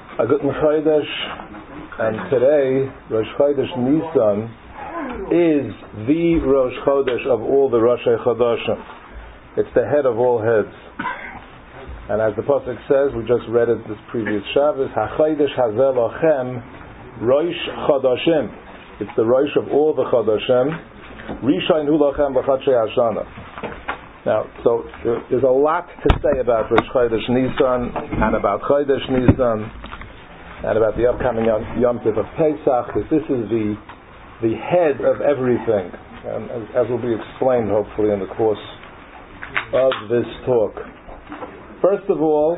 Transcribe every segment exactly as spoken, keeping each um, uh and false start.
A good Chodesh, and today Rosh Chodesh Nisan is the Rosh Chodesh of all the Roshei Chodashim. It's the head of all heads. And as the Pasuk says, we just read it this previous Shabbos, HaChodesh Hazeh Lachem Rosh Chodashim. It's the Rosh of all the Chodashim. Rishon Hu Lachem B'Chodshei Hashana. Now, so there, there's a lot to say about Rosh Chodesh Nisan and about Chodesh Nisan and about the upcoming Yom, Yom Tov of Pesach. This is the the head of everything, and as, as will be explained hopefully in the course of this talk. First of all,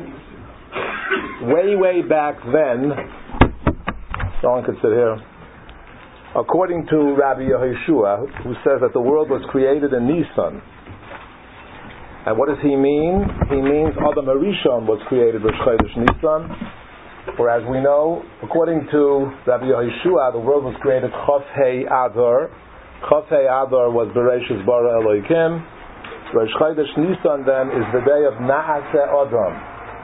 way way back then, no one could sit here. According to Rabbi Yehoshua, who says that the world was created in Nisan. And what does he mean? He means Adam Harishon was created Rosh Chodesh Nisan. For as we know, according to Rabbi Yehoshua, the world was created Chof Hei Adar. Chof Hei Adar was Bereshis Bara Elohim. Rosh Chodesh Nisan then is the day of Na'aseh Adam.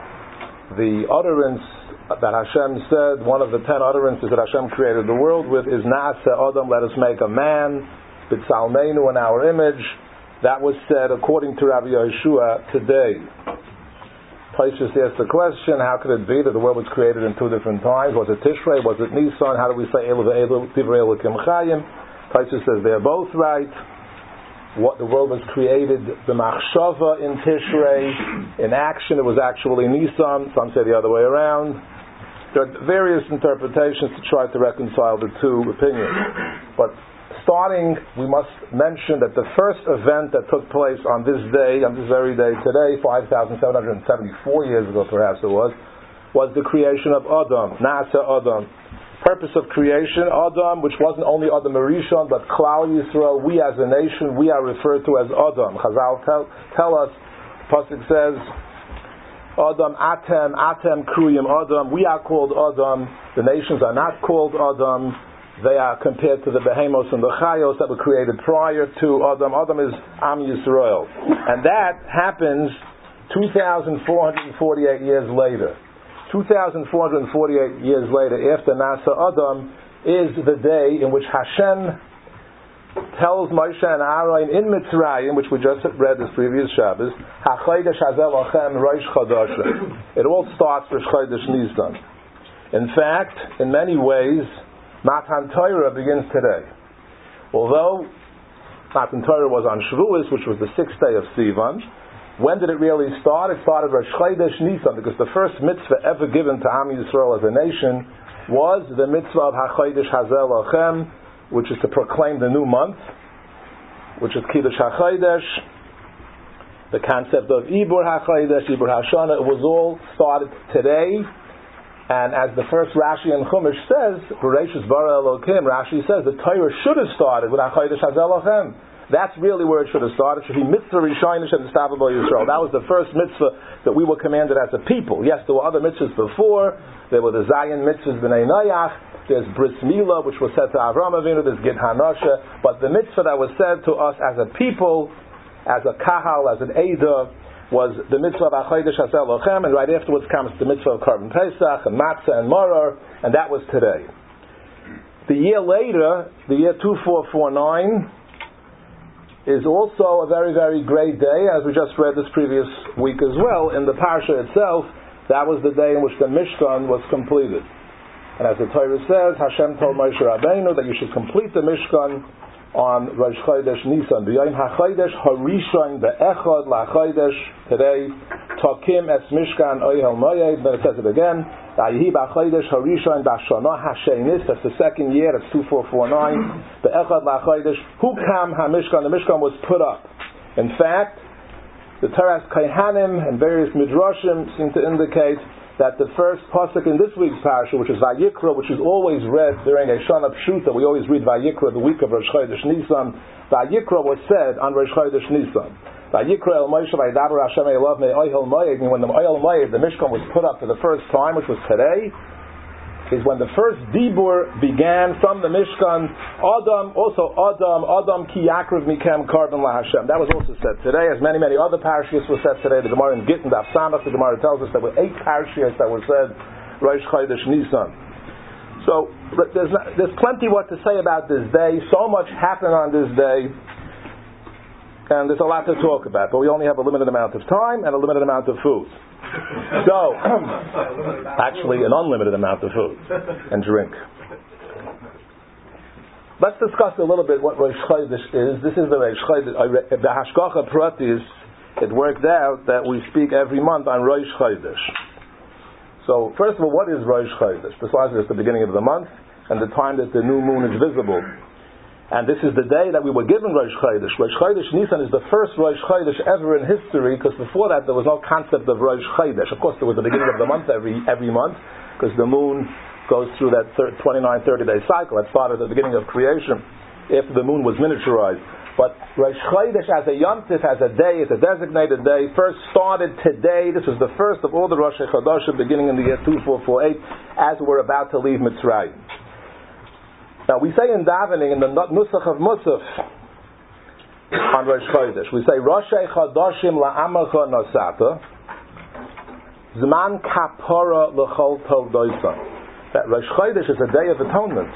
The utterance that Hashem said, one of the ten utterances that Hashem created the world with is Na'aseh Adam, let us make a man, B'tzalmeinu, in our image. That was said according to Rabbi Yehoshua today. Taisus asked the question, how could it be that the world was created in two different times? Was it Tishrei? Was it Nisan? How do we say Elu ve'elu divrei Elokim chayim? Taisus says they're both right. What the world was created, the machshava in Tishrei, in action it was actually Nisan. Some say the other way around. There are various interpretations to try to reconcile the two opinions. But starting, we must mention that the first event that took place on this day, on this very day today, five thousand seven hundred seventy-four years ago perhaps it was, was the creation of Adam, Na'aseh Adam. Purpose of creation, Adam, which wasn't only Adam Harishon, but Klal Yisrael, we as a nation, we are referred to as Adam. Chazal tell, tell us, Pasuk says, Adam, Atem, Atem, Kruyim, Adam, we are called Adam, the nations are not called Adam. They are compared to the Behemoths and the Chayos that were created prior to Adam. Adam is Am Yisrael. And that happens two thousand four hundred forty-eight years later. two thousand four hundred forty-eight years later, after Na'aseh Adam, is the day in which Hashem tells Moshe and Aaron in Mitzrayim, which we just read this previous Shabbos, HaChodesh Hazeh Lachem Rosh Chodashim. It all starts with Chodesh Nisan. In fact, in many ways, Matan Torah begins today. Although Matan Torah was on Shavuos, which was the sixth day of Sivan, when did it really start? It started Rosh Chodesh Nisan, because the first mitzvah ever given to Am Yisrael as a nation was the mitzvah of HaChodesh Hazeh Lachem, which is to proclaim the new month, which is Kiddush HaChodesh, the concept of Ibur HaChodesh, Ibur Hashana. It was all started today. And as the first Rashi in Chumash says, Bereshis bara Elokim, Rashi says the Torah should have started with HaChodesh Hazeh Lachem. That's really where it should have started. It should be mitzvah Rishonish and Establishment Yisrael. That was the first mitzvah that we were commanded as a people. Yes, there were other mitzvahs before. There were the Zion mitzvahs B'nai Noach. There's Bris Milah, which was said to Avram Avinu. There's Gid Hanasha. But the mitzvah that was said to us as a people, as a kahal, as an Eidah, was the mitzvah of HaChodesh Hazeh Lachem, and right afterwards comes the mitzvah of Karban Pesach and Matzah and Maror, and that was today. The year later, the year two four four nine, is also a very, very great day, as we just read this previous week as well. In the parsha itself, that was the day in which the Mishkan was completed. And as the Torah says, Hashem told Moshe Rabbeinu that you should complete the Mishkan on Rosh Chodesh Nisan. B'yom HaChodesh Harishon be'echad la'Chodesh. Today, Takim es Mishkan Oyel Moed. Then it says it again. V'yihi b'Chodesh Harishon b'Shana Hashenis. That's the second year. That's two four four nine. Be'echad la'Chodesh. Hukam HaMishkan. The Mishkan was put up. In fact, the Torah's Kohanim and various Midrashim seem to indicate that the first pasuk in this week's parasha, which is Vayikra, which is always read during a Shana Pshuta, we always read Vayikra the week of Rosh Chodesh Nisan. Vayikra was said on Rosh Chodesh Nisan. Vayikra el Moshe vaydaber Hashem elav me'ohel moed. When the Ohel Moed, the Mishkan, was put up for the first time, which was today, is when the first Dibur began from the Mishkan. Adam, also Adam, Adam ki yakriv mikem karban laHashem. That was also said today, as many, many other parashiyos were said today. The Gemara in Gittin, Daf Samach, the Gemara tells us there were eight parashiyos that were said Rosh Chodesh Nisan. So there's, not, there's plenty what to say about this day. So much happened on this day, and there's a lot to talk about. But we only have a limited amount of time and a limited amount of food. So, actually, an unlimited amount of food and drink. Let's discuss a little bit what Rosh Chodesh is. This is the Rosh Chodesh. The Hashgacha Pratis, it worked out that we speak every month on Rosh Chodesh. So, first of all, what is Rosh Chodesh? Besides, it's the beginning of the month and the time that the new moon is visible. And this is the day that we were given Rosh Chodesh. Rosh Chodesh Nisan is the first Rosh Chodesh ever in history, because before that there was no concept of Rosh Chodesh. Of course, there was the beginning of the month every every month, because the moon goes through that twenty-nine, thirty-day cycle that started at the beginning of creation, after the moon was miniaturized. But Rosh Chodesh as a Yom Tif, as a day, as a designated day, first started today. This was the first of all the Rosh Chodesh, beginning in the year two four four eight, as we're about to leave Mitzrayim. Now we say in davening, in the Nusach of Musaf, on Rosh Chodesh, we say, Rosh Chodashim la'amacha nasata, Zman kapara l'chol toldoisa. That Rosh Chodesh is a day of atonement.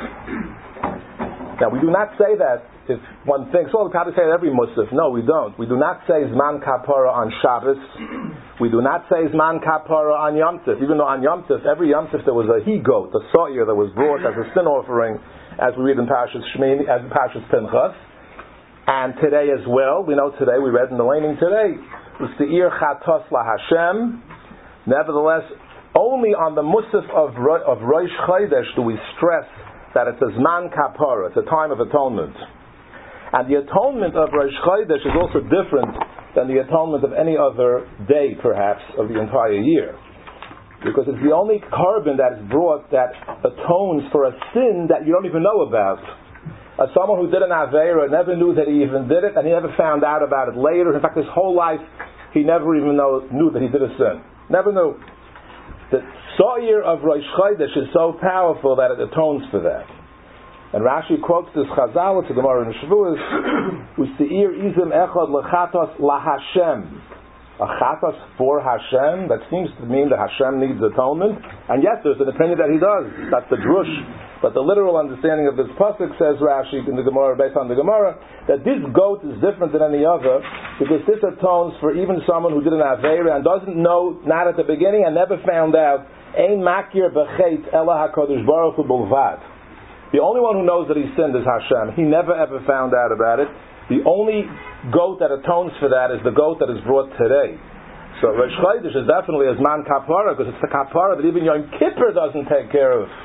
Now we do not say that if one thinks, well, we probably say it every Musaf. No, we don't. We do not say Zman kapara on Shabbos. We do not say Zman kapara on Yom Tif. Even though on Yom Tif, every Yom Tif there was a he-goat, a sa'ir that was brought as a sin offering, as we read in Parashas Shmini, as in Parashas Pinchas. And today as well, we know today, we read in the laning today, U'se'ir chatos la Hashem. Nevertheless, only on the Musaf of, of Rosh Chodesh do we stress that it's a Zman Kapara, it's a time of atonement. And the atonement of Rosh Chodesh is also different than the atonement of any other day, perhaps, of the entire year. Because it's the only carbon that is brought that atones for a sin that you don't even know about. As someone who did an Aveira never knew that he even did it, and he never found out about it later. In fact, his whole life, he never even know, knew that he did a sin. Never knew. The Sa'ir of Rosh Chodesh is so powerful that it atones for that. And Rashi quotes this Chazal, it's a Gemara in Shavuos, U'se'ir izim echad lechatos lahashem. A chatos for Hashem, that seems to mean that Hashem needs atonement. And yes, there's an opinion that he does. That's the drush. But the literal understanding of this pasuk, says Rashi in the Gemara, based on the Gemara, that this goat is different than any other, because this atones for even someone who did an Aveira and doesn't know, not at the beginning, and never found out, Ein makir b'chet ela HaKadosh Baruch Hu bulvad. The only one who knows that he sinned is Hashem. He never ever found out about it. The only goat that atones for that is the goat that is brought today. So Rosh Chodesh is definitely a Zman Kapara, because it's the Kapara that even Yom Kippur doesn't take care of.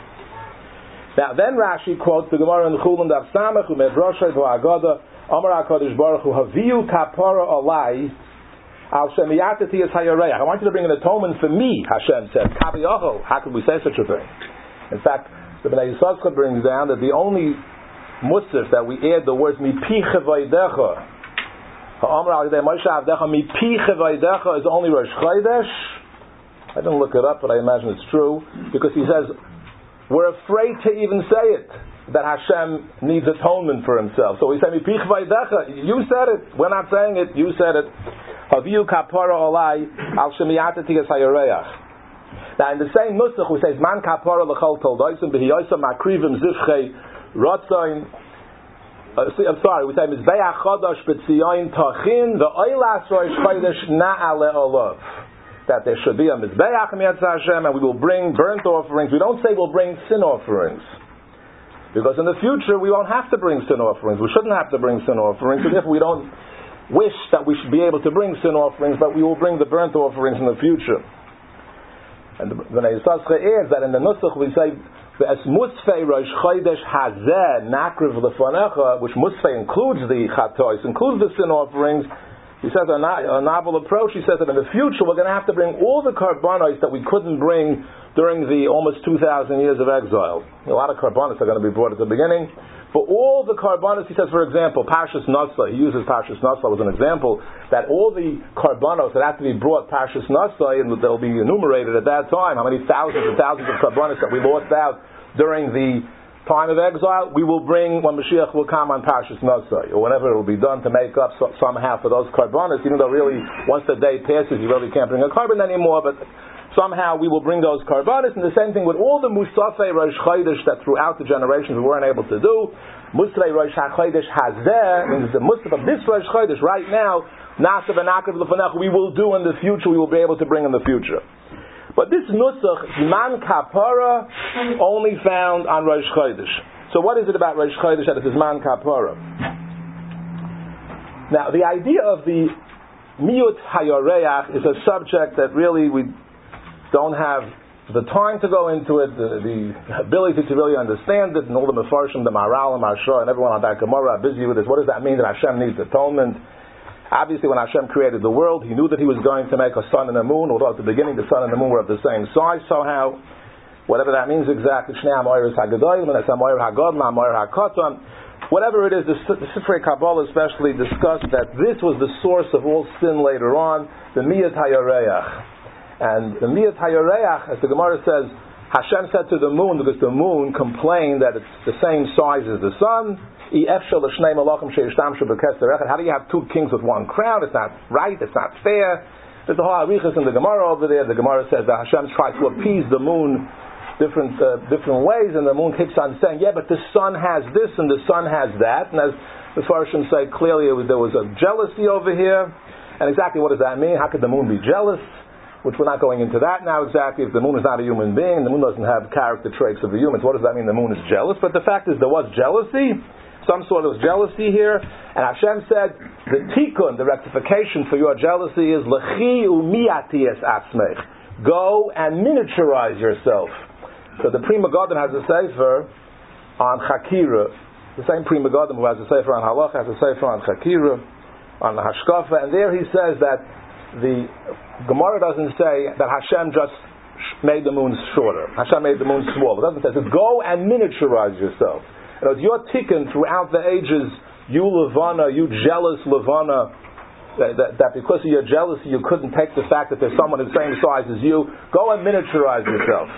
Now then Rashi quotes the Gemara in the Chulin Daf Samach, Umed Roshai V'Agada, Amar HaKadosh Baruch Hu, Haviu Kapara Olai, Al Shemiyatati Es Hayareach. I want you to bring an atonement for me, Hashem said. Kaviyochel. How could we say such a thing? In fact, the Bnei Yisachar brings down that the only Musaf that we add the words Mi Pi Chevaydecha, Ha'amar Al Yidei Moshe Avdecha Mi Pi Chevaydecha is only Rosh Chodesh. I didn't look it up, but I imagine it's true, because he says we're afraid to even say it, that Hashem needs atonement for himself. So we say Mi Pi Chevaydecha. You said it. We're not saying it. You said it. Haviu Kapara Olai Al Shemiyatati Es Hayareach. Now in the same nusach we say Man Kapara L'chol Toldoisim B'Hiyosa Makrivim Zivchei Rotzain. I'm sorry, we say Mizbeach Chodosh B'Tzion Tachin V'Oilas Rosh Chodesh Na'ale Olav. That there should be a Mizbeach Mi'etz Hashem, and we will bring burnt offerings. We don't say we'll bring sin offerings, because in the future we won't have to bring sin offerings. We shouldn't have to bring sin offerings, and if we don't wish that we should be able to bring sin offerings, but we will bring the burnt offerings in the future. And the Bnei Yisachar adds that in the Nusach we say as Musfei Rosh Chodesh Hazeh Nakriv Lefanecha, which Musfei includes the Chatois, includes the sin offerings. He says a, a novel approach. He says that in the future we're going to have to bring all the karbanos that we couldn't bring during the almost two thousand years of exile. A lot of karbanos are going to be brought at the beginning. For all the karbanos, he says, for example, Parshas Nasa, he uses Parshas Nasa as an example, that all the karbanos that have to be brought Parshas Nasa, and they'll be enumerated at that time, how many thousands and thousands of karbanos that we lost out during the time of exile, we will bring when Mashiach will come on Parshas Nasa, or whenever it will be done to make up so, somehow for those karbanos, even though really, once the day passes, you really can't bring a carbon anymore, but somehow we will bring those karbanis, and the same thing with all the Musafei Rosh Chodesh that throughout the generations we weren't able to do. Musafei Rosh HaChodesh Hazeh, means the Musaf of this Rosh Chodesh right now, Nasa v'Nakav l'Fanech, we will do in the future, we will be able to bring in the future. But this Nusach, Zman Kapara, only found on Rosh Chodesh. So what is it about Rosh Chodesh that it is Zman Kapara? Now, the idea of the Miyut Hayoreach is a subject that really we don't have the time to go into it, the, the ability to really understand it, and all the Mefarshim, the Maral, and Marsha, and everyone on that Gemara are busy with this. What does that mean that Hashem needs atonement? Obviously, when Hashem created the world, He knew that He was going to make a sun and a moon, although at the beginning the sun and the moon were of the same size, somehow, whatever that means exactly, Shnei HaMoyer is HaGadolim, and it's HaMoyer HaGodlam, HaMoyer HaKatan, whatever it is, the, the Sifrei Kabbalah especially discussed that this was the source of all sin later on, the Miyat HaYoreach. And the Miyat HaYoreach, as the Gemara says, Hashem said to the moon, because the moon complained that it's the same size as the sun, how do you have two kings with one crown? It's not right, it's not fair. There's the whole arichas in the Gemara over there. The Gemara says that Hashem tries to appease the moon different uh, different ways, and the moon keeps on saying, yeah, but the sun has this and the sun has that. And as the Farshim say clearly, it was, there was a jealousy over here. And exactly what does that mean? How could the moon be jealous? Which we're not going into that now exactly. If the moon is not a human being, the moon doesn't have character traits of the humans, what does that mean the moon is jealous? But the fact is there was jealousy, some sort of jealousy here, and Hashem said, the tikkun, the rectification for your jealousy is lechi u'miaties atzmech. Go and miniaturize yourself. So the Pri Megadim has a sefer on Chakira. The same Pri Megadim who has a sefer on Halacha has a sefer on Chakira, on the Hashkafa, and there he says that the Gemara doesn't say that Hashem just made the moon shorter. Hashem made the moon smaller. It doesn't say. It says, go and miniaturize yourself. You know, your tikkun throughout the ages, you Levana, you jealous Levana, that, that, that because of your jealousy you couldn't take the fact that there's someone the same size as you. Go and miniaturize yourself.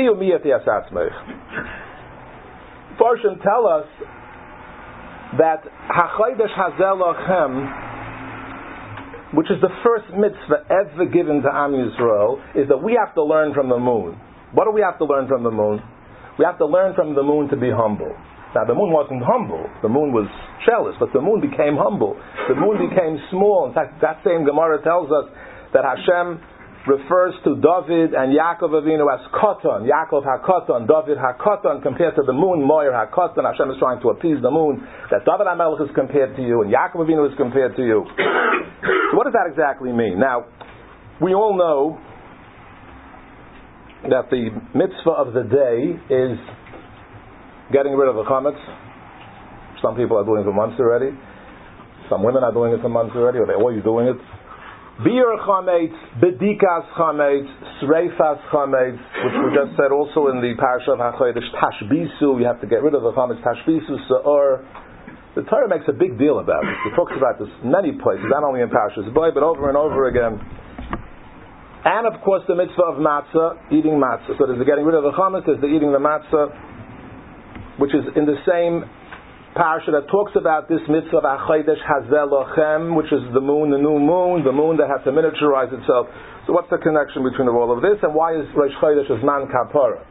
Farshim tell us that HaChodesh Hazeh Lachem, which is the first mitzvah ever given to Am Yisrael, is that we have to learn from the moon. What do we have to learn from the moon? We have to learn from the moon to be humble. Now, the moon wasn't humble. The moon was jealous, but the moon became humble. The moon became small. In fact, that same Gemara tells us that Hashem refers to David and Yaakov Avinu as Katan, Yaakov HaKatan, David HaKatan, compared to the moon, Moyer HaKatan. Hashem is trying to appease the moon, that David HaMelech is compared to you, and Yaakov Avinu is compared to you. So what does that exactly mean? Now, we all know that the mitzvah of the day is getting rid of the chametz. Some people are doing it for months already. Some women are doing it for months already, or they're always doing it. Bir chametz, bedikas chametz, sreifas chametz, which we just said also in the parasha of HaChodesh, tashbisu, you have to get rid of the chametz, tashbisu se'or. The Torah makes a big deal about this. It talks about this in many places, not only in Parashas Bo, but over and over again. And of course the mitzvah of matzah, eating matzah. So there's the getting rid of the chametz, there's the eating the matzah, which is in the same parasha that talks about this mitzvah of HaChodesh Hazeh Lachem, which is the moon, the new moon, the moon that has to miniaturize itself. So what's the connection between all of this, and why is Rosh Chodesh Zman Kapara?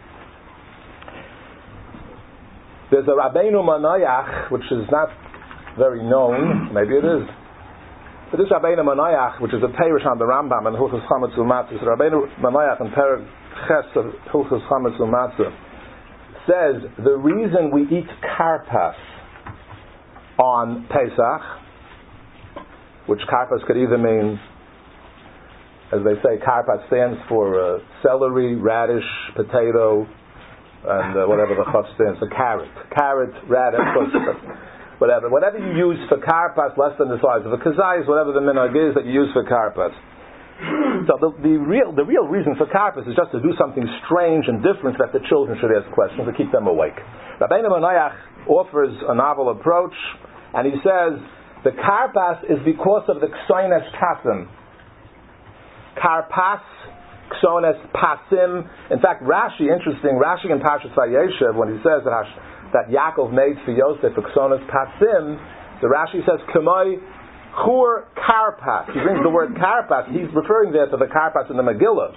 There's a Rabbeinu Manayach, which is not very known, maybe it is. But this Rabbeinu Manayach, which is a Perush on the Rambam and Hilchos Chametz U'Matzah, so Rabbeinu Manayach in Perek Ches of Hilchos Chametz U'Matzah says the reason we eat karpas on Pesach, which karpas could either mean, as they say, karpas stands for uh, celery, radish, potato, and uh, whatever the chaf stands for, carrot, carrot, radish, whatever, whatever you use for karpas, less than the size of a kazayis, whatever the minhag is that you use for karpas. So the, the real the real reason for karpas is just to do something strange and different that the children should ask questions to keep them awake. Rabbeinu Manayach offers a novel approach, and he says the karpas is because of the ksoines pasim. Karpas, ksones pasim. In fact, Rashi, interesting, Rashi in Parshas Vayeshev, when he says that Hash, that Yaakov made for Yosef for ksones pasim, the Rashi says kamoi chur karpas. He brings the word karpas. He's referring there to the karpas in the Megillah.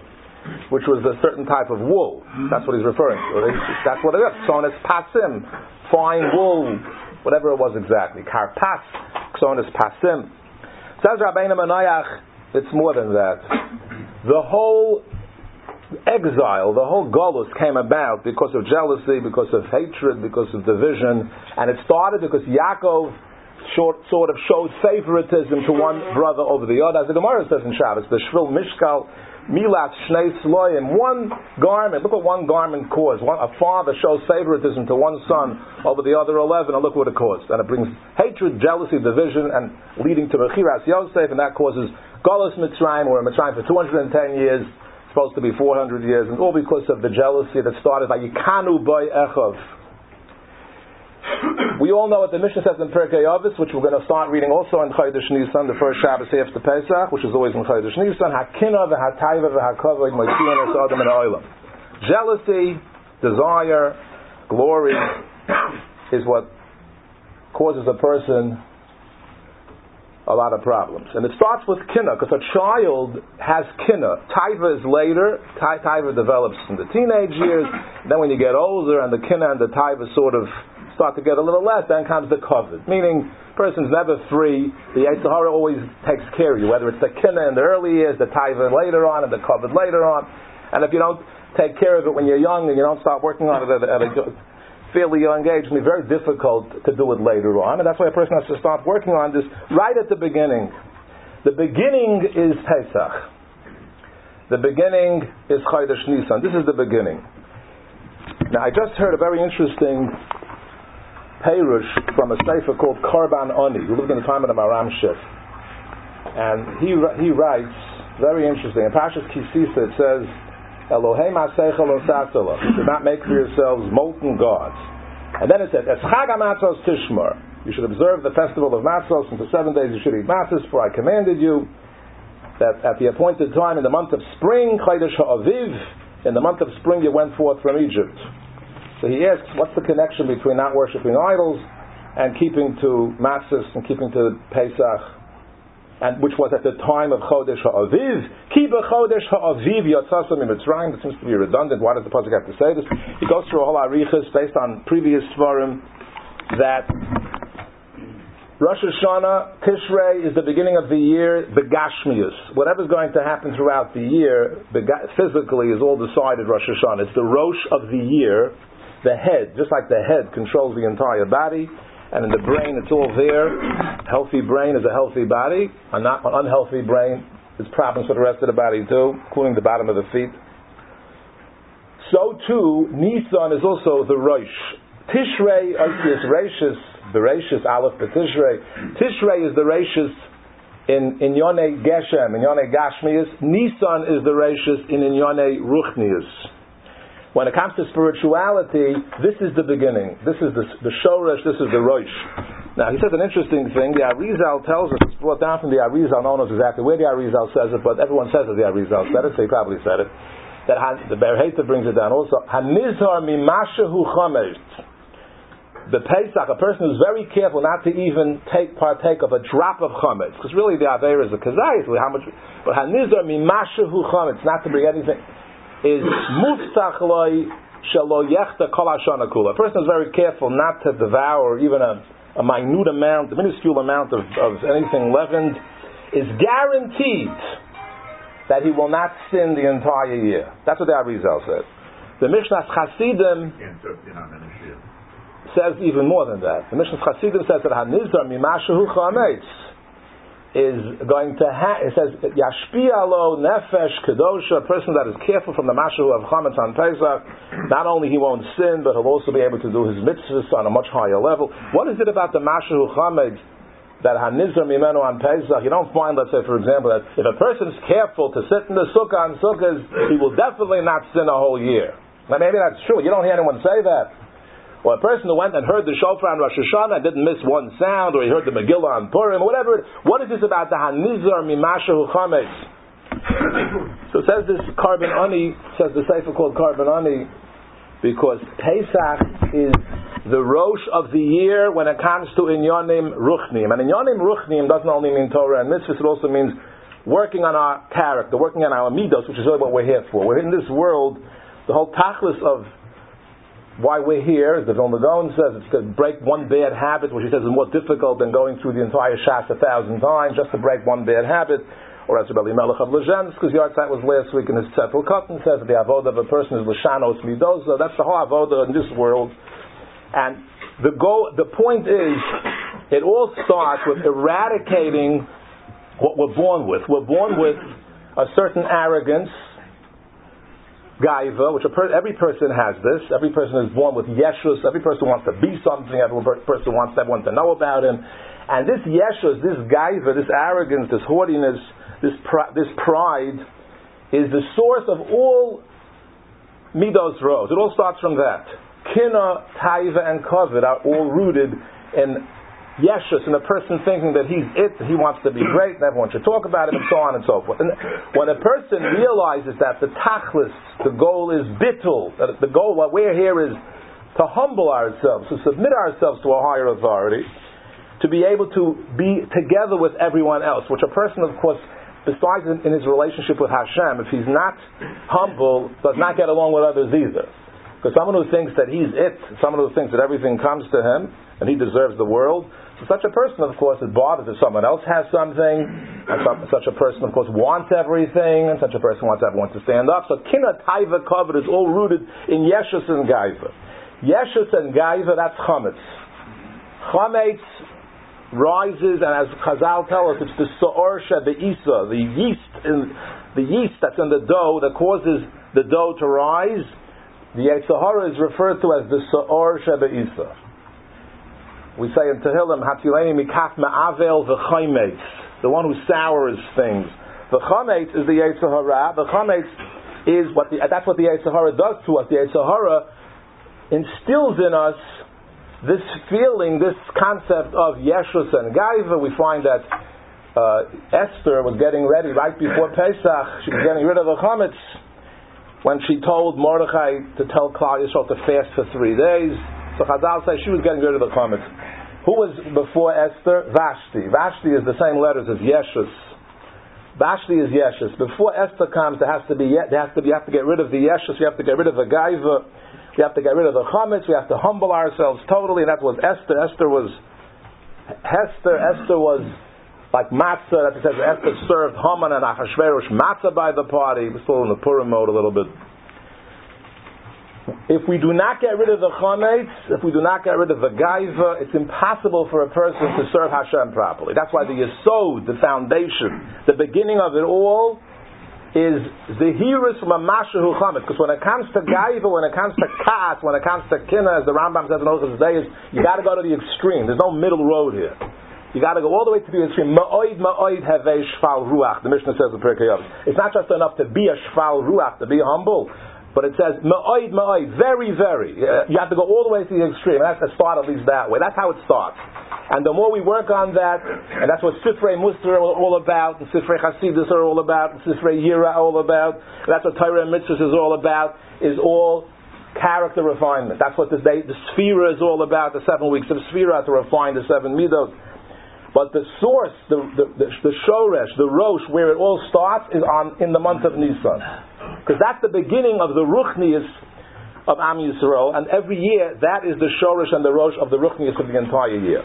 which was a certain type of wool. That's what he's referring to. That's what it is. Ksonis pasim, fine wool, whatever it was exactly. Karpas, ksonis pasim. Says Rabbeinu Menayach, it's more than that. The whole exile, the whole golus came about because of jealousy, because of hatred, because of division, and it started because Yaakov short, sort of showed favoritism to one brother over the other. As the Gemara says in Shabbos, the Shvil Mishkal, Milat Shnei Sloyim, one garment, look what one garment caused. One, a father shows favoritism to one son over the other eleven, and look what it caused. And it brings hatred, jealousy, division, and leading to Mechiras Yosef, and that causes Golus Mitzrayim, we're in Mitzrayim for two hundred ten years, supposed to be four hundred years, and all because of the jealousy that started by Yikanu Boy Echov. We all know what the Mishnah says in Perkei Avos, which we're going to start reading also in Chodesh Nisan, the first Shabbos after Pesach, which is always in Chodesh Nisan. Hakina v'hatayva v'hakavod moitzion es adam in ha'olam. Jealousy, desire, glory is what causes a person a lot of problems. And it starts with kina, because a child has kina. Taiva is later. Taiva develops in the teenage years. Then when you get older and the kina and the taiva sort of start to get a little less, then comes the covet. Meaning, person's never free. The Yetzer Hara always takes care of you, whether it's the kina in the early years, the taiva later on, and the covet later on. And if you don't take care of it when you're young and you don't start working on it at a, at a fairly young age, it's very difficult to do it later on. And that's why a person has to start working on this right at the beginning. The beginning is Pesach. The beginning is Chodesh Nisan. This is the beginning. Now, I just heard a very interesting Perush from a sefer called Karban Oni, who lived in the time of the Maram Shef. And he he writes, very interesting, in Parshas Kisisa it says, Elohim Aseichel Osasela, do not make for yourselves molten gods. And then it says, Es Chag HaMatzos Tishmar, you should observe the festival of Matzos, and for seven days you should eat matzos, for I commanded you that at the appointed time in the month of spring, Chodesh HaAviv, in the month of spring you went forth from Egypt. So he asks, what's the connection between not worshipping idols and keeping to matzos and keeping to Pesach, and which was at the time of Chodesh HaAviv? Ki b'Chodesh HaAviv yatzasam miMitzrayim. That seems to be redundant. Why does the pasuk have to say this? He goes through a whole arichas based on previous svarim that Rosh Hashanah, Tishrei, is the beginning of the year, the Gashmius. Whatever's going to happen throughout the year, physically, is all decided Rosh Hashanah. It's the Rosh of the year. The head, just like the head controls the entire body, and in the brain it's all there. Healthy brain is a healthy body. An unhealthy brain is problems for the rest of the body too, including the bottom of the feet. So too, Nisan is also the Rosh. Tishrei is Rashis, the Rashis, Aleph B'Tishrei. Tishrei is the Rashis in in Yonei Geshem, in Yonei Gashmius. Nisan is the Rashis in Yonei Ruchnius. When it comes to spirituality, this is the beginning. This is the, the Shoresh, this is the Rosh. Now, he says an interesting thing. The Arizal tells us, it's brought down from the Arizal, no one knows exactly where the Arizal says it, but everyone says that the Arizal said it, so he probably said it. That the Ber Heita brings it down also. Hanizhar mimashahu chametz. The Pesach, a person who's very careful not to even take partake of a drop of chametz, because really the Aveira is a kazayis, how much, but Hanizhar mimashahu chametz, not to bring anything, is muftach loy shelo yechta kol hashana kula. A person is very careful not to devour even a, a minute amount, a minuscule amount of, of anything leavened, is guaranteed that he will not sin the entire year. That's what the Arizal said. The Mishnah Chasidim says even more than that. The Mishnah Chasidim says that Hanizar mimashahu chametz is going to have, it says, Yashpi alo nefesh kedosha, a person that is careful from the mashu of chametz on Pesach, not only he won't sin, but he'll also be able to do his mitzvahs on a much higher level. What is it about the mashu chametz that hanizar mimenu on Pesach? You don't find, let's say, for example, that if a person is careful to sit in the sukkah on sukkahs, he will definitely not sin a whole year. Now maybe that's true. You don't hear anyone say that. Or a person who went and heard the shofar on Rosh Hashanah and didn't miss one sound, or he heard the Megillah on Purim, or whatever. What is this about the Hanizar Mimashahu Chametz? So it says this Karban Ani, says the sefer called Karban Ani, because Pesach is the Rosh of the year when it comes to Inyanim Ruchnim. And Inyanim Ruchnim doesn't only mean Torah and Mitzvahs, it also means working on our character, working on our midos, which is really what we're here for. We're in this world, the whole tachlis of why we're here, as the Vilna Gaon says, it's to break one bad habit, which he says is more difficult than going through the entire Shas a thousand times, just to break one bad habit. Or as Rabbi Melech of Lezhensk, because Yartzeit was last week in his Tzefel Cotton, says that the avoda of a person is L'shanos Midoza. That's the whole avoda in this world. And the goal, the point is, it all starts with eradicating what we're born with. We're born with a certain arrogance, gaiva, which a per- every person has this. Every person is born with yeshus. Every person wants to be something. Every person wants everyone to know about him. And this yeshus, this gaiva, this arrogance, this haughtiness, this pr- this pride, is the source of all midos rows. It all starts from that. Kina, taiva, and kavod are all rooted in yeshus, in a person thinking that he's it, he wants to be great, and everyone should talk about him, and so on and so forth. And when a person realizes that the tachlis, the goal is bittul, that the goal, what we're here is to humble ourselves, to submit ourselves to a higher authority, to be able to be together with everyone else, which a person, of course, besides in, in his relationship with Hashem, if he's not humble, does not get along with others either. Because someone who thinks that he's it, someone who thinks that everything comes to him, and he deserves the world, so such a person, of course, it bothers if someone else has something, and some, such a person, of course, wants everything, and such a person wants everyone to stand up. So kina, taiva, kavod is all rooted in yeshus and gaiva. Yeshus and gaiva, that's chametz. Chametz rises, and as Chazal tell us, it's the so'or shebe'isa, the yeast, in, the yeast that's in the dough that causes the dough to rise. The Yetzer Hara is referred to as the so'or shebe'isa. We say in Tehillim, Hatileni mikaf ma'avel v'chaimetz, the one who sours things. The chametz is the Yetzer Hara. The chametz is what the, that's what the Yetzer Hara does to us. The Yetzer Hara instills in us this feeling, this concept of Yeshus and Gaiva. We find that uh, Esther was getting ready right before Pesach. She was getting rid of the chametz when she told Mordechai to tell Klal Yisrael to fast for three days. So Chazal says she was getting rid of the chametz. Who was before Esther? Vashti. Vashti is the same letters as Yeshus. Vashti is Yeshus. Before Esther comes, there has to be, there has to be, you have to get rid of the Yeshus. You have to get rid of the Gaiva. We have to get rid of the chametz. We have to humble ourselves totally, and that was Esther. Esther was Hester. Esther was like matzah. That says Esther served Haman and Achashverosh matzah by the party. We're still in the Purim mode a little bit. If we do not get rid of the chametz, if we do not get rid of the gaiva, it's impossible for a person to serve Hashem properly. That's why the yesod, the foundation, the beginning of it all, is zehirus mamashahu chametz. Because when it comes to gaiva, when it comes to kas, when it comes to kina, as the Rambam says in Orchos Deis, you got to go to the extreme. There's no middle road here. You got to go all the way to the extreme. Ma'oid ma'oid havei shfal ruach. The Mishnah says in Pirkei Avos. It's not just enough to be a shfal ruach, to be humble, but it says ma'oid ma'oid, very very. Uh, you have to go all the way to the extreme. And that's the start, at least that way. That's how it starts. And the more we work on that, and that's what Sifrei Musar are all about, and Sifrei Chasidus are all about, and Sifrei Yira are all about, and that's what Torah and Mitzvahs is all about, is all character refinement. That's what this day, the Sphira is all about, the seven weeks of Sphira to refine the seven Midos. But the source, the the, the, the Shoresh, the Rosh, where it all starts, is on in the month of Nisan. Because that's the beginning of the Ruchnius of Am Yisrael, and every year that is the Shoresh and the Rosh of the Ruchnius of the entire year.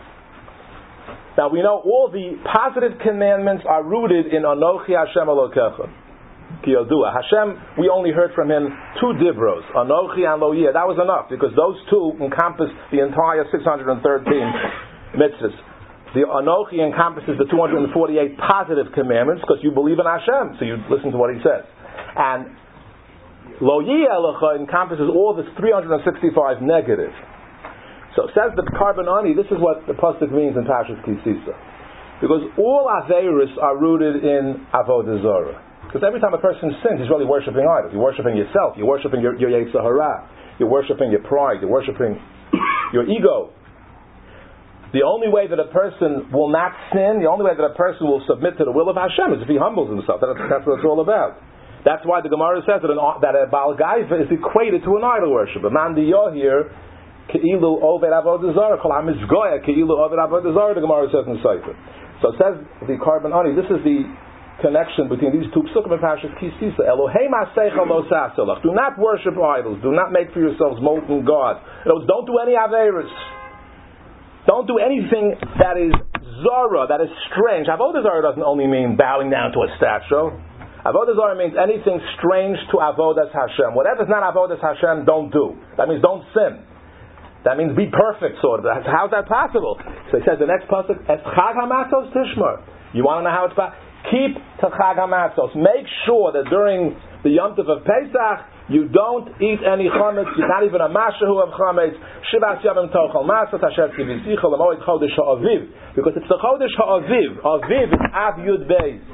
Now we know all the positive commandments are rooted in Anochi Hashem Elokecha. Ki Yodua. Hashem, we only heard from him two dibros, Anochi and Lo Yeh. That was enough, because those two encompass the entire six hundred thirteen mitzvahs. The Anochi encompasses the two hundred forty-eight positive commandments, because you believe in Hashem, so you listen to what he says. And Lo Yeh Elecha encompasses all the three hundred sixty-five negative. So says the Karban Ani, this is what the pasuk means in Parshas Ki Sisa. Because all Aveirus are rooted in Avodah Zarah. Because every time a person sins, he's really worshipping idols. You're worshipping yourself, you're worshipping your, your Yetzer Hara, you're worshipping your pride, you're worshipping your ego. The only way that a person will not sin, the only way that a person will submit to the will of Hashem is if he humbles himself. That's, that's what it's all about. That's why the Gemara says that, an, that a Baal Gaiva is equated to an idol worshiper. Man diyo here, Ke'ilu Oved Avodah Zarah, Kol HaMizgoya, Ke'ilu Oved Avodah Zarah, the Gemara says in the Sefer. So it says the Karban Ani, this is the connection between these two psukim of Parshas Ki Sisa. Elohei Maseicha Lo Sasalach. Do not worship idols. Do not make for yourselves molten gods. Don't do any averos. Don't do anything that is zara, that is strange. Avodah Zarah doesn't only mean bowing down to a statue. Avodah Zarah means anything strange to Avodas Hashem. Whatever's not Avodas Hashem, don't do. That means don't sin. That means be perfect, sort of. How's that possible? So he says the next pasuk, Es Chag HaMatzos Tishmar. You want to know how it's possible? Keep to Chag HaMatzos. Make sure that during the Yom Tov of Pesach, you don't eat any chametz. You're not even a mashahu of chametz. Shivas Yavim Tochal Matzos Asher Tivisichol L'moed Chodesh HaAviv. Because it's the Chodesh HaAviv. Aviv is Av Yud Beis.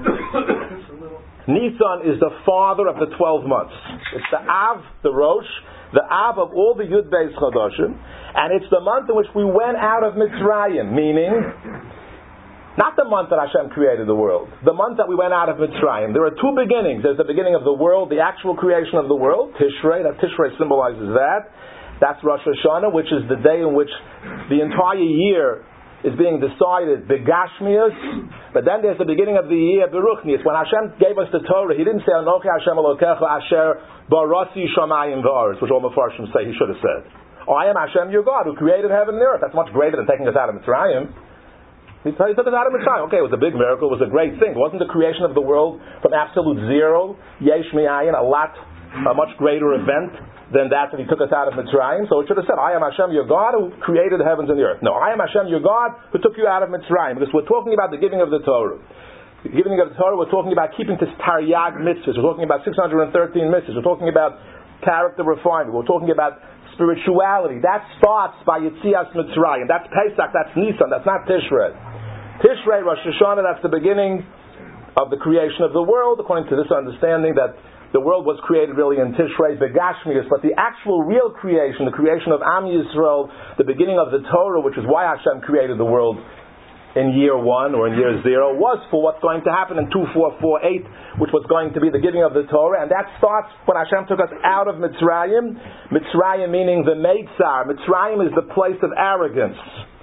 Nisan is the father of the twelve months. It's the Av, the Rosh, the Av of all the Yud Beis Chodoshim, and it's the month in which we went out of Mitzrayim, meaning not the month that Hashem created the world, the month that we went out of Mitzrayim. There are two beginnings. There's the beginning of the world, the actual creation of the world, Tishrei. That Tishrei symbolizes that. That's Rosh Hashanah, which is the day in which the entire year is being decided Begashmius. But then there's the beginning of the year Beruchnius. When Hashem gave us the Torah, He didn't say Anochi Hashem Elokecha Asher Barasi Shamayim V'Aretz, which all Mefarshim say He should have said. Oh, I am Hashem your God who created heaven and earth. That's much greater than taking us out of Mitzrayim. He took us out of Mitzrayim. Okay, it was a big miracle. It was a great thing. It wasn't the creation of the world from absolute zero, Yesh Mi'ayin, a lot, a much greater event than that that He took us out of Mitzrayim. So it should have said, I am Hashem your God who created the heavens and the earth. No, I am Hashem your God who took you out of Mitzrayim. Because we're talking about the giving of the Torah. The giving of the Torah, we're talking about keeping this Taryag mitzvahs. We're talking about six hundred thirteen mitzvahs. We're talking about character refinement. We're talking about spirituality. That starts by Yetzias Mitzrayim. That's Pesach, that's Nisan, that's not Tishrei. Tishrei, Rosh Hashanah, that's the beginning of the creation of the world, according to this understanding that the world was created really in Tishrei, Begashmius, but the actual real creation, the creation of Am Yisrael, the beginning of the Torah, which is why Hashem created the world in year one or in year zero, was for what's going to happen in two four four eight, which was going to be the giving of the Torah, and that starts when Hashem took us out of Mitzrayim. Mitzrayim meaning the Meitzar. Mitzrayim is the place of arrogance.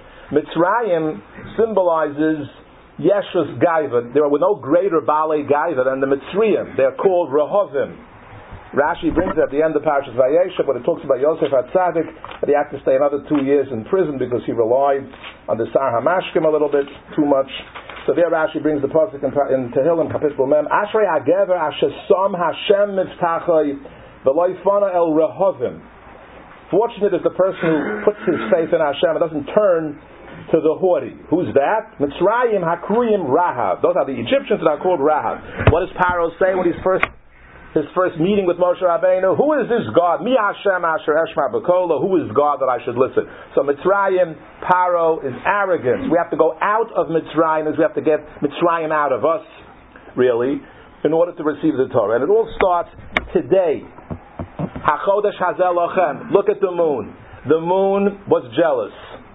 Mitzrayim symbolizes Yeshus Gaiva. There were no greater Balei Gaiva than the Mitzrayim. They're called Rehovim. Rashi brings it at the end of Parashas Vayeshev, when it talks about Yosef HaTzadik, that he had to stay another two years in prison because he relied on the Sar HaMashkim a little bit too much. So there Rashi brings the pasuk in, in Tehillim, Kapitel Mem, Ashrei HaGever Asher Som Hashem Mitztachai V'lo Yifana El Rehovim. Fortunate is the person who puts his faith in Hashem and doesn't turn to the haughty. Who's that? Mitzrayim Hakruyim Rahav. Those are the Egyptians that are called Rahav. What does Paro say when he's first his first meeting with Moshe Rabbeinu? Who is this God? Mi Hashem Asher Eshma B'Kola. Who is God that I should listen? So Mitzrayim, Paro is arrogance. We have to go out of Mitzrayim, as we have to get Mitzrayim out of us, really, in order to receive the Torah. And it all starts today. HaChodesh Hazel Lochem. Look at the moon. The moon was jealous.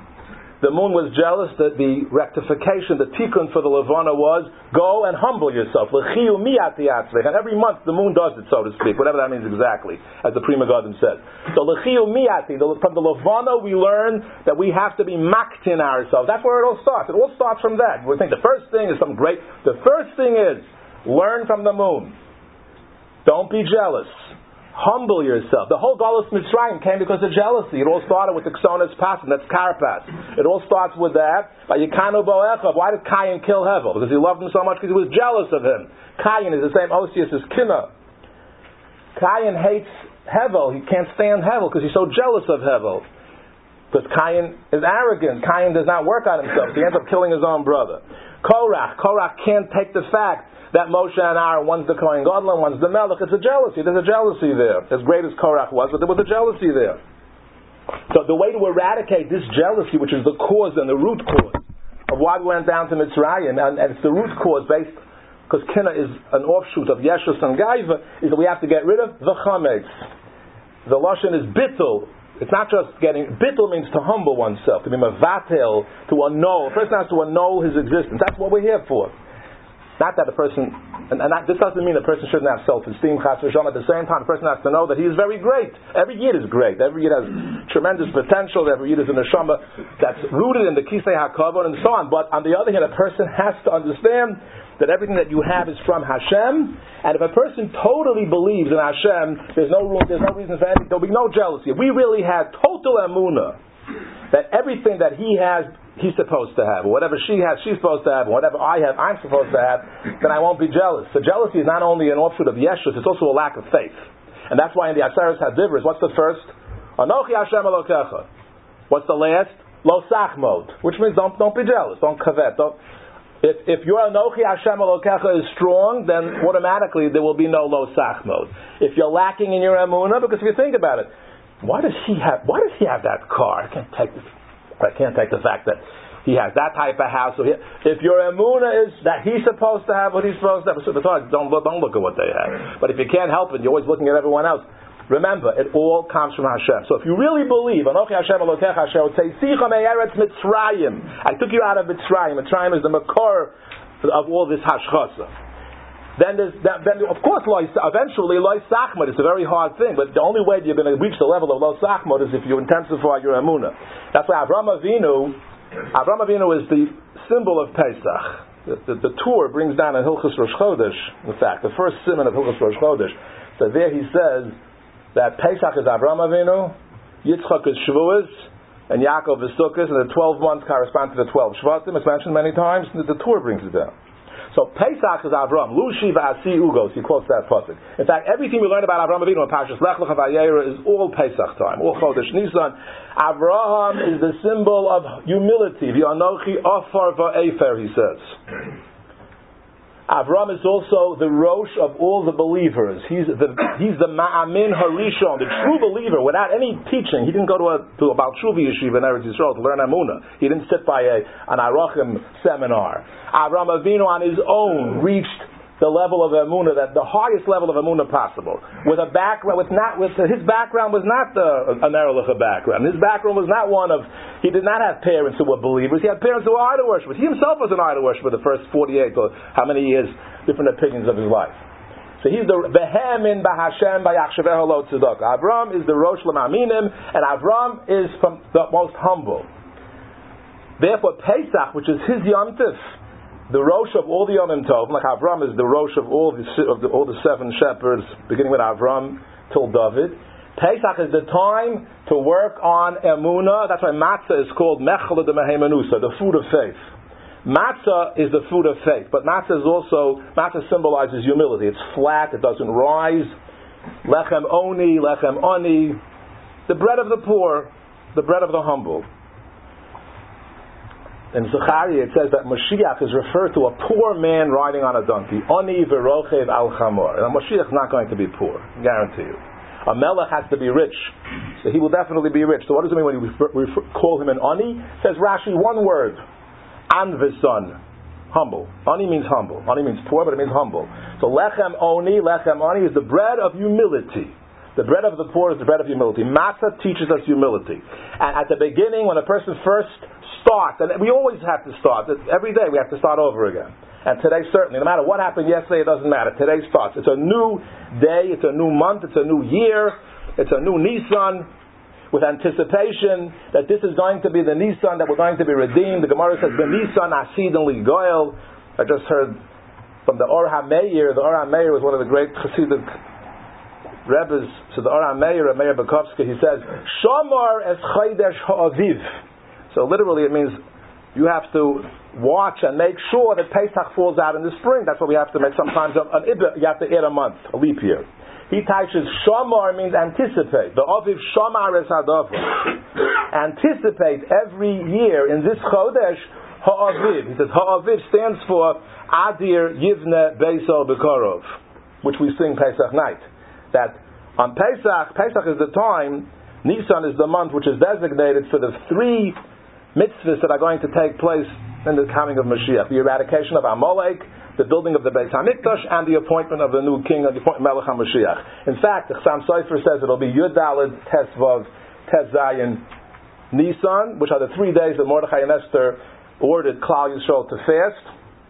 The moon was jealous that the rectification, the tikkun for the Levana was, go and humble yourself. L'chiyu miyati atzvech. And every month the moon does it, so to speak, whatever that means exactly, as the Pri Megadim says. So l'chiyu miyati, from the Levana we learn that we have to be maktin ourselves. That's where it all starts. It all starts from that. We think the first thing is some great, the first thing is, learn from the moon. Don't be jealous. Humble yourself. The whole Galus Mitzrayim came because of jealousy. It all started with the Ksonas Pasim, that's Karpas. It all starts with that. By Yikanu Boechav. Why did Cain kill Hevel? Because he loved him so much because he was jealous of him. Cain is the same Osius as Kinna. Cain hates Hevel. He can't stand Hevel because he's so jealous of Hevel. Because Cain is arrogant. Cain does not work on himself. He ends up killing his own brother. Korach. Korach can't take the fact that Moshe and Aaron, one's the Kohen Gadol, one's the Melech. It's a jealousy. There's a jealousy there. As great as Korach was, but there was a jealousy there. So the way to eradicate this jealousy, which is the cause and the root cause of why we went down to Mitzrayim, and, and it's the root cause based, because Kinna is an offshoot of Yeshus and Gaiva, is that we have to get rid of the Chametz. The Lashon is bittul. It's not just getting, bittul means to humble oneself, to be mavatel, to annul. A person has to annul his existence. That's what we're here for. Not that a person And, and that, this doesn't mean a person shouldn't have self-esteem, chas v'shalom. At the same time, a person has to know that he is very great. Every yid is great. Every yid has tremendous potential. Every yid is a neshama that's rooted in the kisei hakavod and so on. But on the other hand, a person has to understand that everything that you have is from Hashem, and if a person totally believes in Hashem, there's no room, there's no reason for anything, there'll be no jealousy. If we really had total emunah that everything that he has, he's supposed to have, or whatever she has, she's supposed to have, or whatever I have, I'm supposed to have, then I won't be jealous. So jealousy is not only an offshoot of yeshus, it's also a lack of faith. And that's why in the Aseres HaDivros, what's the first? Anochi Hashem Elokecha. What's the last? Lo sachmod, which means don't don't be jealous, don't kavet, don't. If if your Anochi Hashem Elokecha is strong, then automatically there will be no lo sachmod. If you're lacking in your emunah, because if you think about it, why does he have why does he have that car? I can't take this. I can't take the fact that he has that type of house. So he, if your emunah is that he's supposed to have what he's supposed to have, so don't look, don't look at what they have. But if you can't help it, you're always looking at everyone else. Remember, it all comes from Hashem. So if you really believe, Anochi Hashem Elokecha, Hashem would say, Sicha me'eretz Mitzrayim. I took you out of Mitzrayim. Mitzrayim is the makor of all this hashchasa. Then there's, then of course, eventually, loy sachmod. It's a very hard thing, but the only way you're going to reach the level of loy sachmod is if you intensify your emunah. That's why Avram Avinu, Avram Avinu is the symbol of Pesach. The, the, the Tur brings down in Hilchos Rosh Chodesh, in fact, the first siman of Hilchos Rosh Chodesh. So there he says that Pesach is Avram Avinu, Yitzchak is Shavuos, and Yaakov is Sukkot, and the twelve months correspond to the twelve Shvatim. It's mentioned many times, and the Torah brings it down. So Pesach is Avram, Lushi v'asi ugos, he quotes that pasuk. In fact, everything we learn about Avram Avinu in Parshas Lech Lecha Vayera is all Pesach time, all Chodesh Nisan. Avraham is the symbol of humility. V'anochi afar va'efer, he says. Avram is also the Rosh of all the believers. He's the he's the Ma'amin Harishon, the true believer, without any teaching. He didn't go to a to a Baal Tshuva yeshiva in Eretz Yisrael to learn Amunah. He didn't sit by a an Arachim seminar. Avram Avinu on his own reached the level of Amunah, that the highest level of Amunah possible, with a background, with not with his background was not the an Erlicha background. His background was not one of, he did not have parents who were believers. He had parents who were idol worshippers. He himself was an idol worshipper the first forty-eight or how many years, different opinions of his life. So he's the Behemin Bahashem Bayachshaveh Lo Tzedak. Avram is the Rosh Lamaminim, and Avram is from the most humble. Therefore, Pesach, which is his Yom Tif, the Rosh of all the Yom Tov, like Avram is the Rosh of all the, of the all the seven shepherds, beginning with Avram till David. Pesach is the time to work on Emunah. That's why matzah is called Mechel de Mehemanusa, the food of faith. Matzah is the food of faith, but matzah is also, matzah symbolizes humility. It's flat, it doesn't rise. Lechem oni, lechem oni, the bread of the poor, the bread of the humble. In Zechariah it says that Mashiach is referred to a poor man riding on a donkey. Oni v'rochev al chamor. And Mashiach is not going to be poor, I guarantee you. A melech has to be rich, so he will definitely be rich. So what does it mean when we refer, we refer, call him an Oni? It says Rashi, one word, an v'son, humble. Oni means humble. Oni means poor, but it means humble. So lechem oni, lechem oni is the bread of humility. The bread of the poor is the bread of humility. Matzah teaches us humility. And at the beginning, when a person first starts, and we always have to start, every day we have to start over again. And today certainly, no matter what happened yesterday, it doesn't matter. Today starts. It's a new day, it's a new month, it's a new year, it's a new Nisan, with anticipation that this is going to be the Nisan that we're going to be redeemed. The Gemara says, the Nisan Asid and Ligoel. I just heard from the Or HaMeir. The Or HaMeir was one of the great Hasidic Rebbes. So the Or HaMeir, Meir Bukovsky, he says, Shomar es Chodesh Ha'aviv. So literally it means you have to watch and make sure that Pesach falls out in the spring. That's what we have to make. Sometimes an Ibba, you have to add a month, a leap year. He teaches Shomar means anticipate. The Aviv Shomar es Hadavar. Anticipate every year in this Chodesh Ha'aviv. He says Ha'aviv stands for Adir Yivne Beisol Bekorov, which we sing Pesach night. That on Pesach, Pesach is the time, Nisan is the month which is designated for the three mitzvahs that are going to take place in the coming of Mashiach: the eradication of Amalek, the building of the Beis Hamikdash, and the appointment of the new king, the appointment of Melech HaMashiach. In fact, the Chassam Sofer says it'll be Yud Daled, Tes Vav, Tes Zayin, Nisan, which are the three days that Mordechai and Esther ordered Klal Yisrael to fast.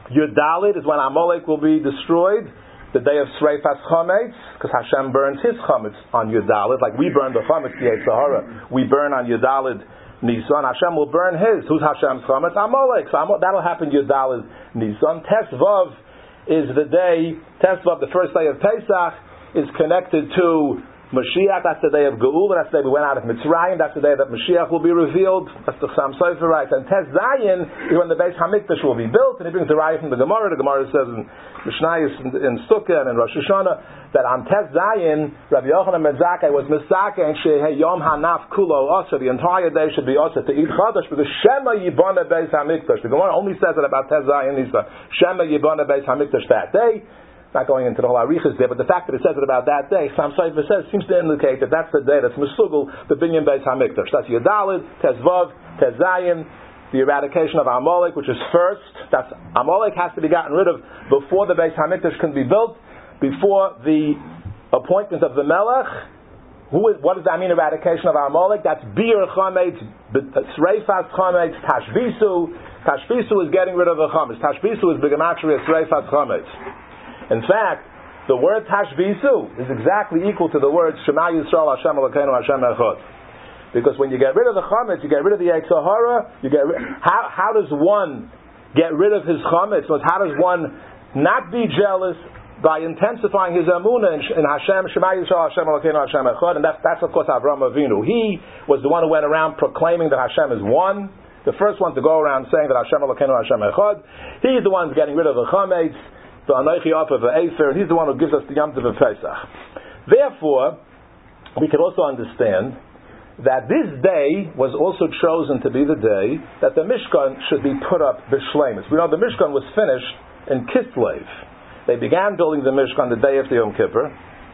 Yudalid is when Amalek will be destroyed, the day of Sreifas Chametz, because Hashem burns his Chametz on Yudalid, like we burn the Chametz, the Yetzer Hara, we burn on Yudalid Nisan. Hashem will burn his. Who's Hashem's Chametz? Amalek. So Amalek, that'll happen Yudalid Nisan. Tesvav is the day, Tesvav, the first day of Pesach, is connected to Mashiach. That's the day of Geula. That's the day we went out of Mitzrayim. That's the day that Mashiach will be revealed. That's the Chassam Sofer writes. And Tes Zayin is when the Beis Hamikdash will be built. And he brings the raya from the Gemara. The Gemara says in Mishnayos in, in Sukkah and in Rosh Hashanah that on Tes Zayin, Rabbi Yochanan ben Zakkai was Misake and Shehei Yom Hanaf Kulo Asa. The entire day should be Asa to eat Chadash because Shema Yibana Beis Hamikdash. The Gemara only says that about Tes Zayin. Shema Yibana Beis Hamikdash that day. Not going into the whole arichas there, but the fact that it says it about that day, Chassam Sofer says, seems to indicate that that's the day that's Mesugel, the Binyan Beis Hamikdash. That's Yudalid, Tezvav, Tezayin, the eradication of Amalek, which is first. That's Amalek has to be gotten rid of before the Beis Hamikdash can be built, before the appointment of the Melech. Who is, what does that mean, eradication of Amalek? That's Bir Chametz, Sreifas Chametz, Tashvisu. Tashvisu is getting rid of the Chametz. Tashvisu is Begematria Sreifas Chametz. In fact, the word Tashvisu is exactly equal to the word Shema Yisrael Hashem Elokeinu Hashem Echad. Because when you get rid of the Chametz, you get rid of the Yetzer Hara, you get rid, how, how does one get rid of his Chametz? How does one not be jealous by intensifying his Amunah in, in Hashem, Shema Yisrael Hashem Elokeinu Hashem Echad? And that's, that's of course Avraham Avinu. He was the one who went around proclaiming that Hashem is one. The first one to go around saying that Hashem Elokeinu Hashem Echad. He's the one getting rid of the Chametz. The Anochi Offer of Efer, and he's the one who gives us the Yom Tov of Pesach. Therefore, we can also understand that this day was also chosen to be the day that the Mishkan should be put up b'shleimus. We know the Mishkan was finished in Kislev. They began building the Mishkan the day after Yom Kippur,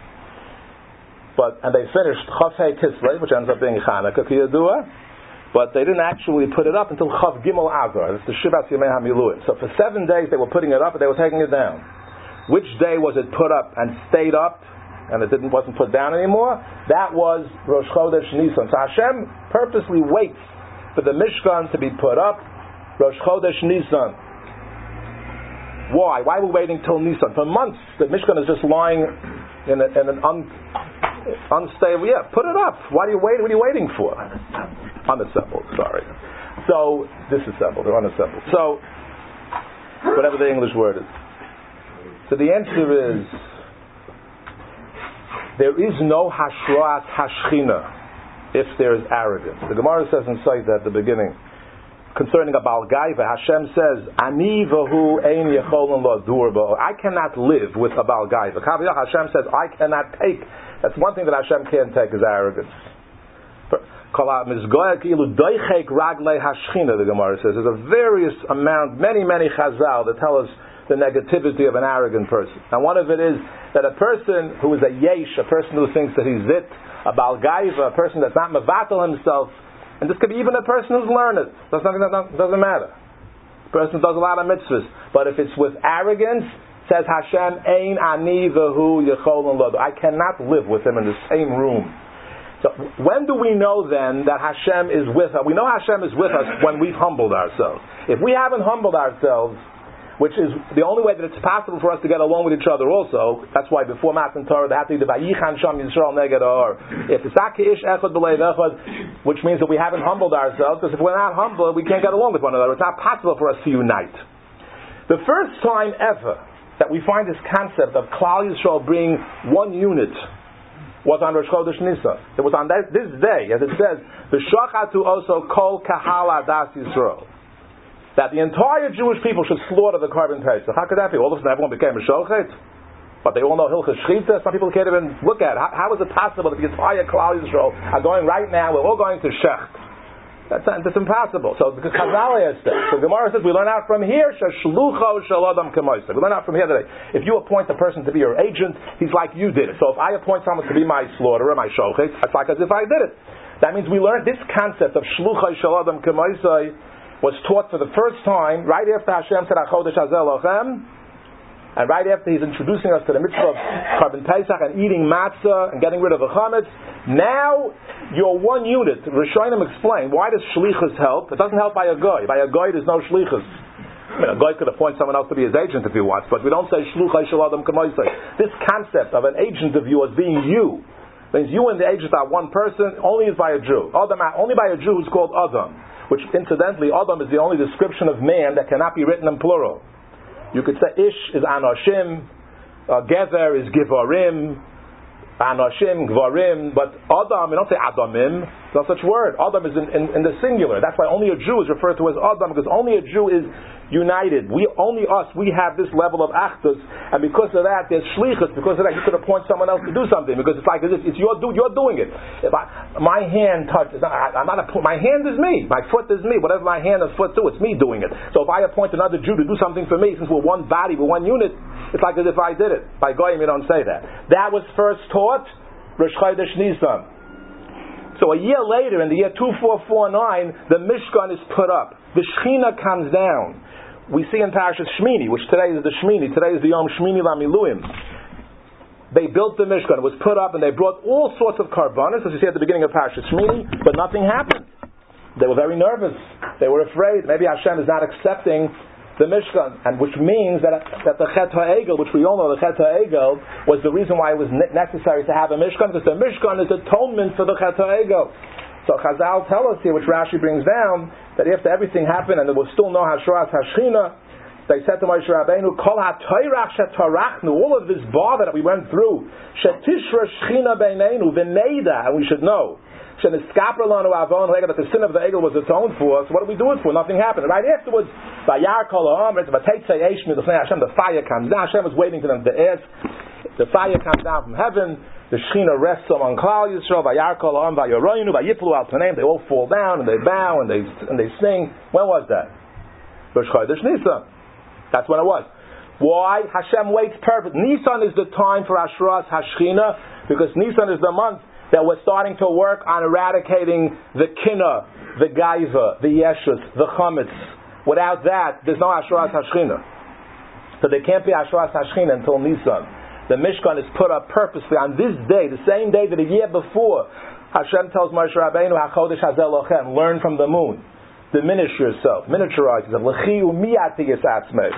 but and they finished Chafei Kislev, which ends up being Chanukah Kiyadua. But they didn't actually put it up until Chav Gimel Adar. It's the Shivat Yemei HaMiluim. So for seven days they were putting it up, and they were taking it down. Which day was it put up and stayed up, and it didn't wasn't put down anymore? That was Rosh Chodesh Nisan. So Hashem purposely waits for the Mishkan to be put up, Rosh Chodesh Nisan. Why? Why are we waiting till Nisan? For months, the Mishkan is just lying in, a, in an un, unstable. Yeah, put it up. Why are you waiting? What are you waiting for? Unassembled, sorry. So, disassembled or unassembled. So, whatever the English word is. So the answer is, there is no hashrat hashchina if there is arrogance. The Gemara says in Sotah at the beginning, concerning a Baal Gaiva, Hashem says, Ani v'hu ein yecholon lo dur bo. I cannot live with a Baal Gaiva. Hashem says, I cannot take. That's one thing that Hashem can't take is arrogance. The Gemara says there's a various amount, many, many chazal that tell us the negativity of an arrogant person. And one of it is that a person who is a yesh, a person who thinks that he's it, a Baal Gaiva, a person that's not mevatel himself, and this could be even a person who's learned. That's not, that doesn't matter. A person does a lot of mitzvahs, but if it's with arrogance, says Hashem, Ein ani v'hu yecholon lo. I cannot live with him in the same room. So when do we know then that Hashem is with us? We know Hashem is with us when we've humbled ourselves. If we haven't humbled ourselves, which is the only way that it's possible for us to get along with each other also, that's why before Matan Torah they have to do the Vayichan Sham Yisrael Neged Or. If it's Akish Echad B'Leiv Echad, which means that we haven't humbled ourselves, because if we're not humble, we can't get along with one another. It's not possible for us to unite. The first time ever that we find this concept of Klal Yisrael being one unit was on Rosh Chodesh Nisan. It was on that, this day, as it says, the Shachatu also Kol Kahal Adas Yisrael, that the entire Jewish people should slaughter the Korban Pesach. How could that be? All of a sudden everyone became a Shochet? But they all know Hilchas Shchita. Some people can't even look at it. How, how is it possible that the entire Klal Yisrael are going right now, we're all going to Shecht? That's, that's impossible. So the Chazal says, so Gemara says, we learn out from here, Shashlucho Shel Adam Kamoisa. We learn out from here today. If you appoint a person to be your agent, he's like you did it. So if I appoint someone to be my slaughterer, my shochet, it's like as if I did it. That means we learned this concept of Shlucho Shel Adam Kamoisa was taught for the first time right after Hashem said, Achodesh Hazel Lochem, and right after he's introducing us to the mitzvah of Korban Pesach and eating matzah and getting rid of the chametz. Now you're one unit. Rishonim explain, why does shlichus help? It doesn't help by a goy. By a goy there's no shlichus. I mean, a guy could appoint someone else to be his agent if he wants, but we don't say shluchai shel adam k'moisei. This concept of an agent of yours being you means you and the agent are one person, only is by a Jew. Adam, only by a Jew who's called Adam, which incidentally, Adam is the only description of man that cannot be written in plural. You could say Ish is Anoshim, uh, Gever is Givarim, Anoshim, Gvarim, but Adam, we don't say Adamim, there's no such word. Adam is in, in, in the singular. That's why only a Jew is referred to as Adam, because only a Jew is united. We, only us, we have this level of Achdus, and because of that, there's Shlichus. Because of that, you could appoint someone else to do something, because it's like as if it's your dude, you're doing it. If I, my hand touches, I, I'm not a, my hand is me, my foot is me, whatever my hand and foot do, it's me doing it. So if I appoint another Jew to do something for me, since we're one body, we're one unit, it's like as if I did it. By Goyim, you don't say that. That was first taught Rosh Chodesh Nisan. So a year later, in the year two four four nine, the Mishkan is put up. The Shechina comes down. We see in Parashas Shmini, which today is the Shmini, today is the Yom Shmini Lamiluim. They built the Mishkan, it was put up, and they brought all sorts of karbanos, as you see at the beginning of Parashas Shmini, but nothing happened. They were very nervous. They were afraid. Maybe Hashem is not accepting the Mishkan, and which means that that the Chet HaEgel, which we all know the Chet HaEgel, was the reason why it was necessary to have a Mishkan, because the Mishkan is atonement for the Chet HaEgel. So Chazal tell us here, which Rashi brings down, that after everything happened and there was still no Hashras Hashchina, they said to Moshe Rabbeinu, Kol HaToyrach Shetarachnu, all of this bother that we went through, Shetishra Shchina Beineinu, V'neida, and we should know, that the sin of the Egel was atoned for, so what do we do it for? Nothing happened. Right afterwards, the fire comes down. Hashem was waiting for them to ask. The fire comes down from heaven. The Shechina rests on Klal Yisrael. They all fall down and they bow and they and they sing. When was that? Rosh Chodesh Nisan. That's when it was. Why? Hashem waits perfect. Nisan is the time for Ashras Hashchina, because Nisan is the month that we're starting to work on eradicating the Kina, the Gaiva, the Yeshus, the Chametz. Without that, there's no Ashras Hashchina. So there can't be Ashras Hashchina until Nisan. The Mishkan is put up purposely on this day, the same day that a year before, Hashem tells Moshe Rabbeinu, HaChodesh Hazel Lochem, learn from the moon. Diminish yourself, miniaturize yourself. L'chiu miyati yisatzmech.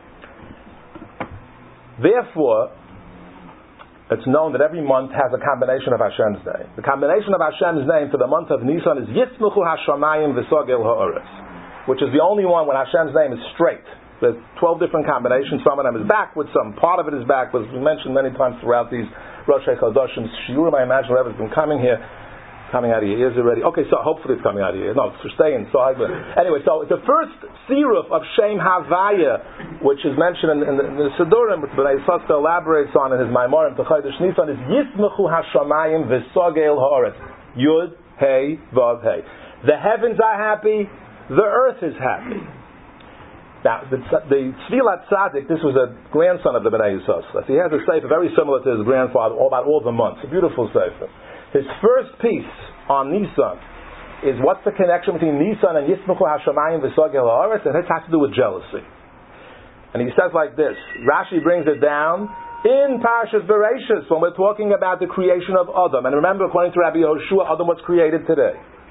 Therefore, it's known that every month has a combination of Hashem's name. The combination of Hashem's name for the month of Nisan is Yitzmuchu Hashamayim V'Sogel Ha'oretz, which is the only one when Hashem's name is straight. There's twelve different combinations. Some of them is backwards, some part of it is backwards. We mentioned many times throughout these Rosh Chodoshim Shiurim. I imagine whoever's been coming here, coming out of your ears already. Okay, so hopefully it's coming out of your ears. No, it's staying inside. But anyway, so the first siruf of Shem Havaya, which is mentioned in, in, the, in the Sidurim, which Bnei Yissaschar elaborates on in his Maimorim to Chodesh Nisan, is Yismechu Hashamayim V'Sogel Ha'oretz. Yud, Hey, Vav, Hey. The heavens are happy, the earth is happy. Now, the, the Tzvilat Tzaddik, this was a grandson of the Bnei Yissaschar. He has a sefer very similar to his grandfather, all about all the months. A beautiful sefer. His first piece on Nisan is what's the connection between Nisan and Yismechu Hashamayim V'Sogel Ha'oretz, and it has to do with jealousy. And he says like this, Rashi brings it down in Parashas Bereishis when we're talking about the creation of Adam. And remember, according to Rabbi Yehoshua, Adam was created today.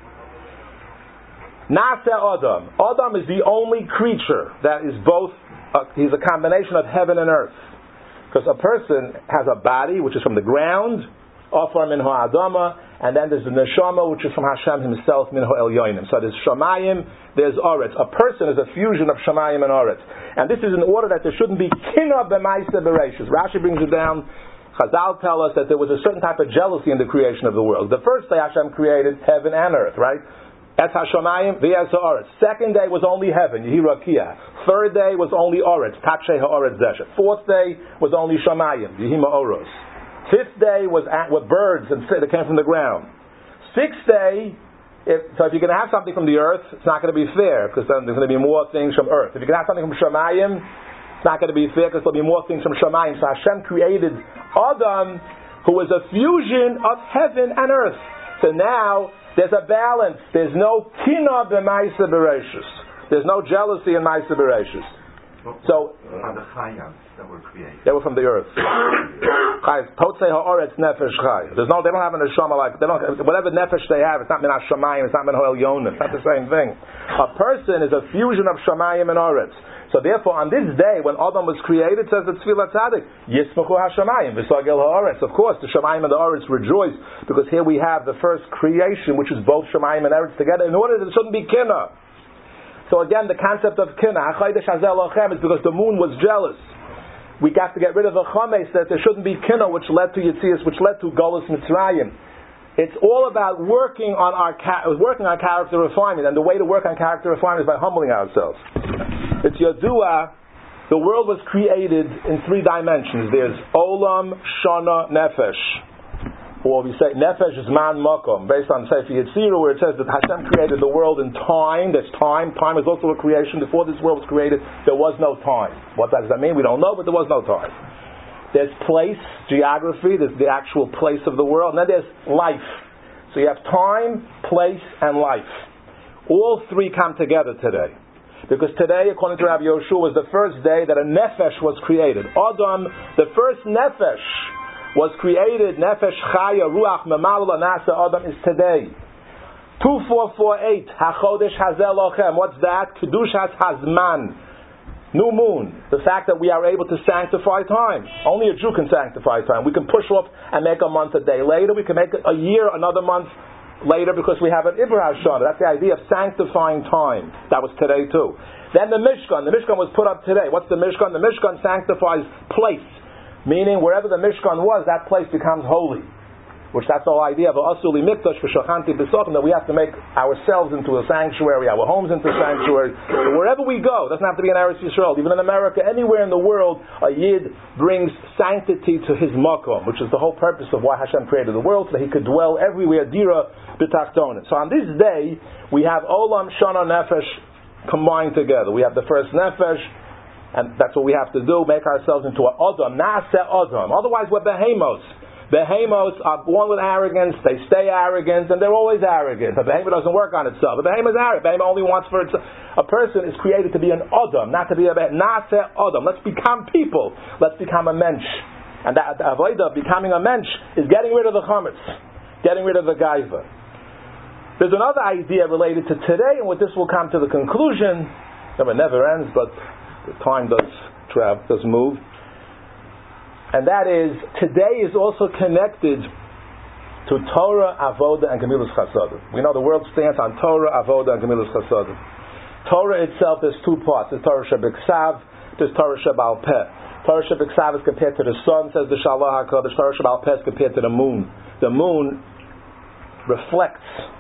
Nase Adam. Adam is the only creature that is both, uh, he's a combination of heaven and earth. Because a person has a body, which is from the ground, Afar Minho Adama, and then there's the Neshama, which is from Hashem himself, Minho Elyonim. So there's Shamayim, there's Oretz. A person is a fusion of Shamayim and Oretz. And this is in order that there shouldn't be Kina B'maisa Bereishis. Rashi brings it down. Chazal tell us that there was a certain type of jealousy in the creation of the world. The first day Hashem created heaven and earth, right? Es HaShamayim, V'es HaOretz. Second day was only heaven, Yehi Rakia. Third day was only Oretz, Tatshe HaOretz Zeshet. Fourth day was only Shamayim, Yehi Ma'oros. Fifth day was at, with birds and that came from the ground. Sixth day, if, so if you're going to have something from the earth, it's not going to be fair, because then there's going to be more things from earth. If you're going to have something from Shamayim, it's not going to be fair, because there'll be more things from Shamayim. So Hashem created Adam, who was a fusion of heaven and earth. So now, there's a balance. There's no kina b'maisa bereishis. There's no jealousy in maisa bereishis. So from the chayas that were created. They were from the earth. Totzei ha'oretz nefesh chay. There's no, they don't have a neshama like they don't. Whatever nefesh they have, it's not min hashamayim, it's not min ha'elyonim. It's not the same thing. A person is a fusion of shamayim and oretz. So therefore, on this day when Adam was created, it says the Tefillah Tzadik Yismachu hashamayim v'sagel ha'oretz. Of course, the shamayim and the oretz rejoice because here we have the first creation, which is both shamayim and oretz together. In order that it shouldn't be kinna. So again, the concept of kinna, is because the moon was jealous. We got to get rid of the chametz that there shouldn't be kinna, which led to Yitzias, which led to Golus Mitzrayim. It's all about working on our working on character refinement, and the way to work on character refinement is by humbling ourselves. It's Yadua. The world was created in three dimensions. There's Olam, Shana, Nefesh. Or we say Nefesh is Man Makom, based on Sefer Yetzirah, where it says that Hashem created the world in time. There's time. Time is also a creation. Before this world was created, there was no time. What does that mean? We don't know, but there was no time. There's place, geography, there's the actual place of the world, and then there's life. So you have time, place, and life. All three come together today. Because today, according to Rabbi Yoshua, was the first day that a Nefesh was created. Adam, the first Nefesh, was created, Nefesh Chaya, Ruach, Memalala, Nasa, Adam is today. two four four eight, HaChodesh Hazel Lochem. What's that? Kedushas Hazman. New moon. The fact that we are able to sanctify time. Only a Jew can sanctify time. We can push off and make a month a day later. We can make a year another month later because we have an Ibra Hashana. That's the idea of sanctifying time. That was today too. Then the Mishkan. The Mishkan was put up today. What's the Mishkan? The Mishkan sanctifies place. Meaning, wherever the Mishkan was, that place becomes holy. Which that's the whole idea of Asuli Mikdash for Shachanti B'Sochim, that we have to make ourselves into a sanctuary, our homes into a sanctuary. So wherever we go, it doesn't have to be in Eretz Yisrael, even in America, anywhere in the world, a Yid brings sanctity to his Makom, which is the whole purpose of why Hashem created the world, so that he could dwell everywhere, Dira B'Tachtonin. So on this day, we have Olam, Shana, Nefesh combined together. We have the first Nefesh, and that's what we have to do, make ourselves into an Adam, Na'aseh Adam. Otherwise we're Behemos. Behemos are born with arrogance, they stay arrogant, and they're always arrogant. A behemoth doesn't work on itself. A behemoth is arrogant. A behemoth only wants for itself. A person is created to be an Adam, not to be a behemoth. Na'aseh Adam. Let's become people. Let's become a mensch. And that, the avodah of becoming a mensch is getting rid of the chametz, getting rid of the gaiva. There's another idea related to today, and with this we'll come to the conclusion. It never ends, but the time does travel, does move. And that is, today is also connected to Torah, Avodah, and Gemilus Chasadim. We know the world stands on Torah, Avodah, and Gemilus Chasadim. Torah itself, there's two parts. There's Torah Shebiksav, there's Torah Shebal Peh. Torah Shebiksav is compared to the sun, says the Shalah HaKadosh. Torah Shebal Peh is compared to the moon. The moon reflects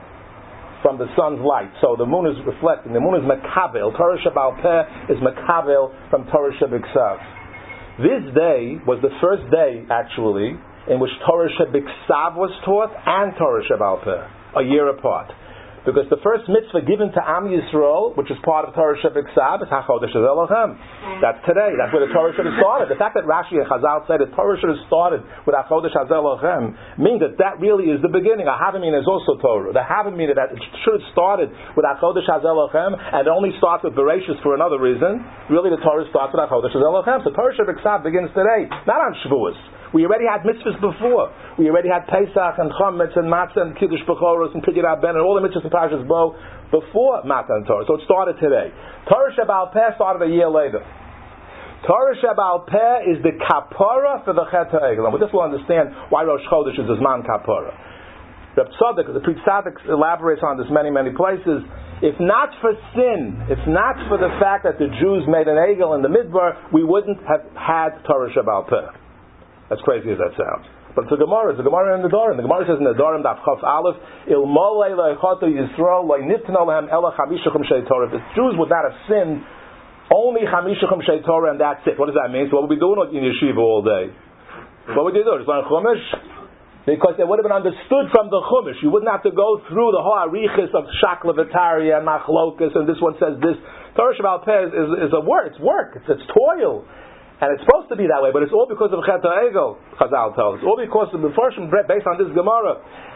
from the sun's light. So the moon is reflecting. The moon is Mekabel. Torah Shebal Peh is Mekabel from Torah Shebiksav. This day was the first day, actually, in which Torah Shebiksav was taught and Torah Shebal Peh, a year apart. Because the first mitzvah given to Am Yisrael, which is part of Torah Shebiksav, is HaChodesh Hazel Lochem. That's today. That's where the Torah should have started. The fact that Rashi and Chazal said that Torah should have started with HaChodesh Hazel Lochem means that that really is the beginning. A Havamina is also Torah. The Havamina that it should have started with HaChodesh Hazel Lochem, and it only starts with Bereshis for another reason. Really, the Torah starts with HaChodesh Hazel Lochem. So Torah Shebiksav begins today, not on Shavuos. We already had mitzvahs before. We already had Pesach and Chametz and Matzah and Kiddush Bechoros and Pidyon Ben and all the mitzvahs and Parashas Bo before Matzah and Torah. So it started today. Torah Shebal Peh started a year later. Torah Shebal Peh is the kapara for the Chet HaEgel. And with this we'll understand why Rosh Chodesh is a Zman kapara. The Tzaddik, the Pri Tzaddik elaborates on this many, many places. If not for sin, if not for the fact that the Jews made an Egel in the Midbar, we wouldn't have had Torah Shebal Peh. As crazy as that sounds. But it's a Gemara, it's a Gemara in the Dorim. The Gemara says in the Dorim, Daf Chaf Aleph, Il Molei Le'echoto Yisrael Le'nitna Lehem Ela Chamishachum Shei Torah. If the Jews would not have sinned, only Chamishachum Shei Torah and that's it. What does that mean? So what would we do in yeshiva all day? What would you do? Just learn Chumash? Because it would have been understood from the Chumash. You wouldn't have to go through the whole arichis of Shakla V'Tarya and Machlokas and this one says this. Torah Shebal Peh is, is a work. It's work. It's, it's toil. And it's supposed to be that way, but it's all because of Chet HaEgel, Chazal tells us. All because of the first based on this Gemara.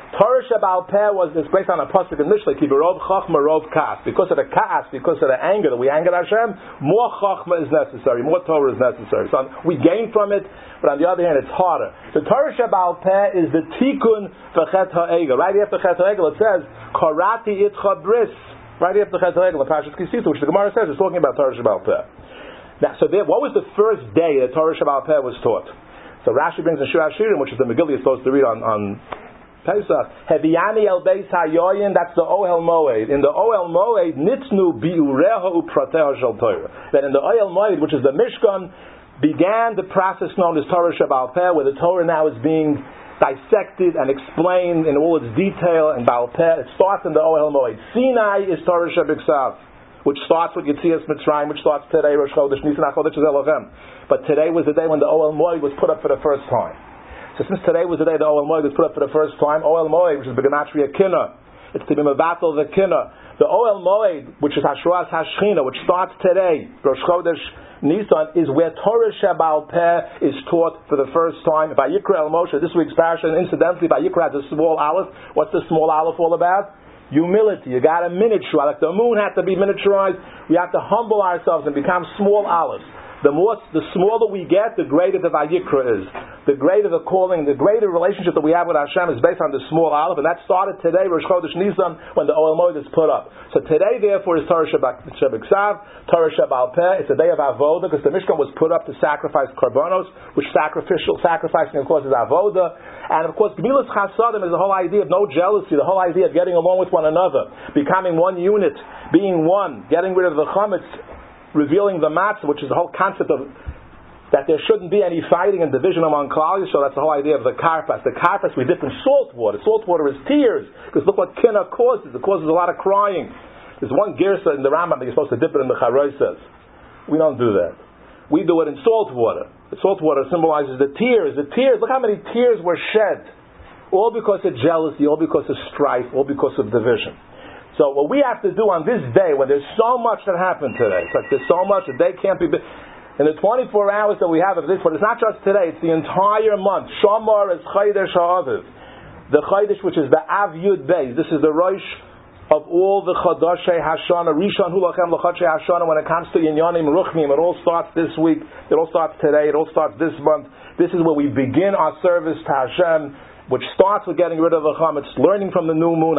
Torah Sheba'al Peh was this based on a pasuk in Mishlei, Ki Berov Chachma Rov Kas. Because of the Kas, because of the anger that we angered Hashem, more Chachma is necessary, more Torah is necessary. So we gain from it, but on the other hand, it's harder. The Torah Sheba'al Peh is the Tikkun for Chet HaEgel. Right after Chet HaEgel, it says, Karati Itcha Bris. Right after Chet HaEgel, the Parashat Kisisa, which the Gemara says, is talking about Torah Sheba'al Peh. Now, so there, what was the first day that Torah Sheba'al Peh was taught? So Rashi brings in Shir HaShirim, which is the Megillah you're supposed to read on, on Pesach. Heviani el beis hayoyin, that's the Ohel Moed. In the Ohel Moed, nitznu biureha uprateha shel Torah. That in the Ohel Moed, which is the Mishkan, began the process known as Torah Sheba'al Peh, where the Torah now is being dissected and explained in all its detail in Baal Peh. It starts in the Ohel Moed. Sinai is Torah Shebiksav, which starts with Yetzias Mitzrayim, which starts today, Rosh Chodesh, Nisan HaChodesh is Elohim. But today was the day when the Ohel Moed was put up for the first time. So since today was the day the Ohel Moed was put up for the first time, Ohel Moed, which is Begematria Kinna, it's to be Mevatel the Kinna. The Ohel Moed, which is Hashras Hashchina, which starts today, Rosh Chodesh Nisan, is where Torah Sheba'al Peh is taught for the first time. Vayikra El Moshe, this week's parasha, and incidentally, Vayikra has a small aleph. What's the small aleph all about? Humility. You got to miniaturize. Like the moon had to be miniaturized, we have to humble ourselves and become small aleph. The more, the smaller we get, the greater the Vayikra is. The greater the calling, the greater relationship that we have with Hashem is based on the small aleph, and that started today, Rosh Chodesh Nisan, when the Ohel Moed is put up. So today, therefore, is Torah Shebiksav, Torah Sheba'al Peh. It's a day of Avoda, because the Mishkan was put up to sacrifice Karbanos, which sacrificial sacrificing, of course, is Avoda. And of course, Gemilas Chasadim is the whole idea of no jealousy, the whole idea of getting along with one another, becoming one unit, being one, getting rid of the chametz, revealing the matzah, which is the whole concept of that there shouldn't be any fighting and division among Klal Yisrael. That's the whole idea of the karpas. The karpas we dip in salt water. Salt water is tears, because look what kinna causes. It causes a lot of crying. There's one girsa in the Rambam that you're supposed to dip it in the charoisas. We don't do that. We do it in salt water. The salt water symbolizes the tears. The tears. Look how many tears were shed, all because of jealousy, all because of strife, all because of division. So what we have to do on this day, when there's so much that happened today, it's like there's so much, a day can't be... In the twenty-four hours that we have of this, but it's not just today, it's the entire month. Shamar is Chodesh HaAviv. The Chodesh, which is the Av Yud Beis. This is the Rosh of all the Chodashei Hashana. Rishon Hu Lachem L'Chodshei Hashana. When it comes to Inyanim Ruchnim, it all starts this week. It all starts today. It all starts this month. This is where we begin our service to Hashem, which starts with getting rid of the chametz, learning from the new moon,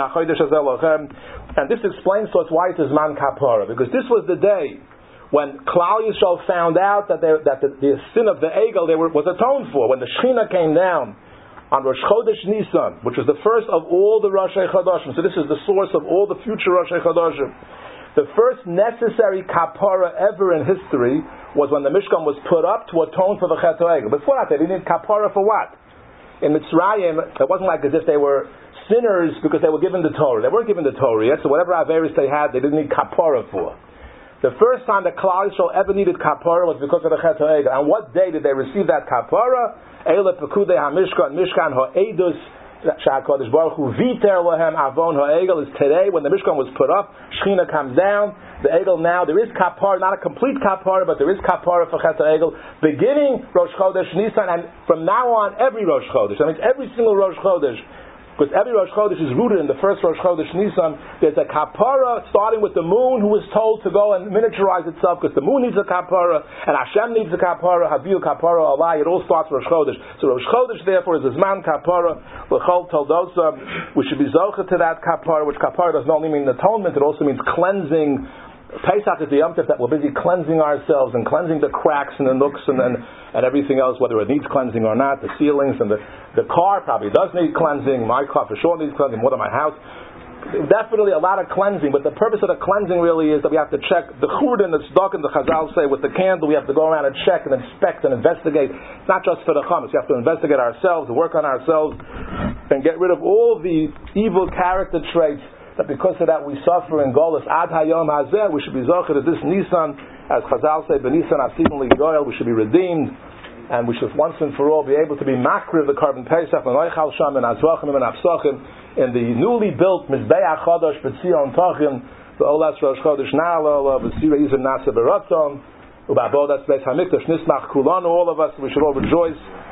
and this explains to us why it is Man Kapara, because this was the day when Klal Yisrael found out that, they, that the, the sin of the Egel they were, was atoned for. When the Shechina came down on Rosh Chodesh Nisan, which was the first of all the Rosh Chodashim, so this is the source of all the future Rosh Chodashim. The first necessary kapara ever in history was when the Mishkan was put up to atone for the Chet HaEgel. Before that, they didn't need kapara for what? In Mitzrayim, it wasn't like as if they were sinners because they were given the Torah. They weren't given the Torah yet, so whatever Averis they had, they didn't need kapara for. The first time that Klal Yisrael ever needed kapara was because of the Chet HaEgel. And what day did they receive that kapara? Eile Pekudei HaMishkan, Mishkan HaEdus, Sha'HaKadosh Baruch Hu Viter Lahem Avon HaEgel, is today when the Mishkan was put up, Shechina comes down, the Egel now, there is kapara, not a complete kapara, but there is kapara for Chet HaEgel, beginning Rosh Chodesh Nisan, and from now on, every Rosh Chodesh. That means every single Rosh Chodesh, because every Rosh Chodesh is rooted in the first Rosh Chodesh Nisan. There's a kapara starting with the moon, who was told to go and miniaturize itself, because the moon needs a kapara, and Hashem needs a kapara, Habiu kapara alai. It all starts Rosh Chodesh. So Rosh Chodesh, therefore, is a Zman kapara, l'chol toldosa. We should be zocha to that kapara, which kapara does not only mean atonement, it also means cleansing. Pesach is the Yom Tov that we're busy cleansing ourselves and cleansing the cracks and the nooks and, and, and everything else, whether it needs cleansing or not. The ceilings and the, the car probably does need cleansing. My car for sure needs cleansing, more than my house. Definitely a lot of cleansing, but the purpose of the cleansing really is that we have to check the churd and the tzedakah, and the Chazal say with the candle we have to go around and check and inspect and investigate. It's not just for the chametz. We have to investigate ourselves, work on ourselves, and get rid of all the evil character traits that because of that we suffer in Golus Ad Hayom Hazeh. We should be zocher to this Nisan, as Chazal say, B'Nisan Asim L'Goyel. We should be redeemed, and we should once and for all be able to be makriv the Karban Pesach and Noichal Sham and Azvachim and Apsachim in the newly built Mizbeach Chodesh B'Tzion Tachim the Olas Rosh Chodesh Na'ala V'Sira Yizim Nasa Beratzon U'Ba'Bodas Beis Hamikdash Nismach Kulanu. All of us, we should all rejoice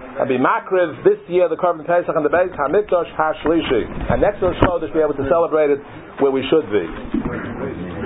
and be makriv this year the Korban Pesach and the Beis Hamikdash Hashlishi, and next Rosh Chodesh be able to celebrate it where we should be.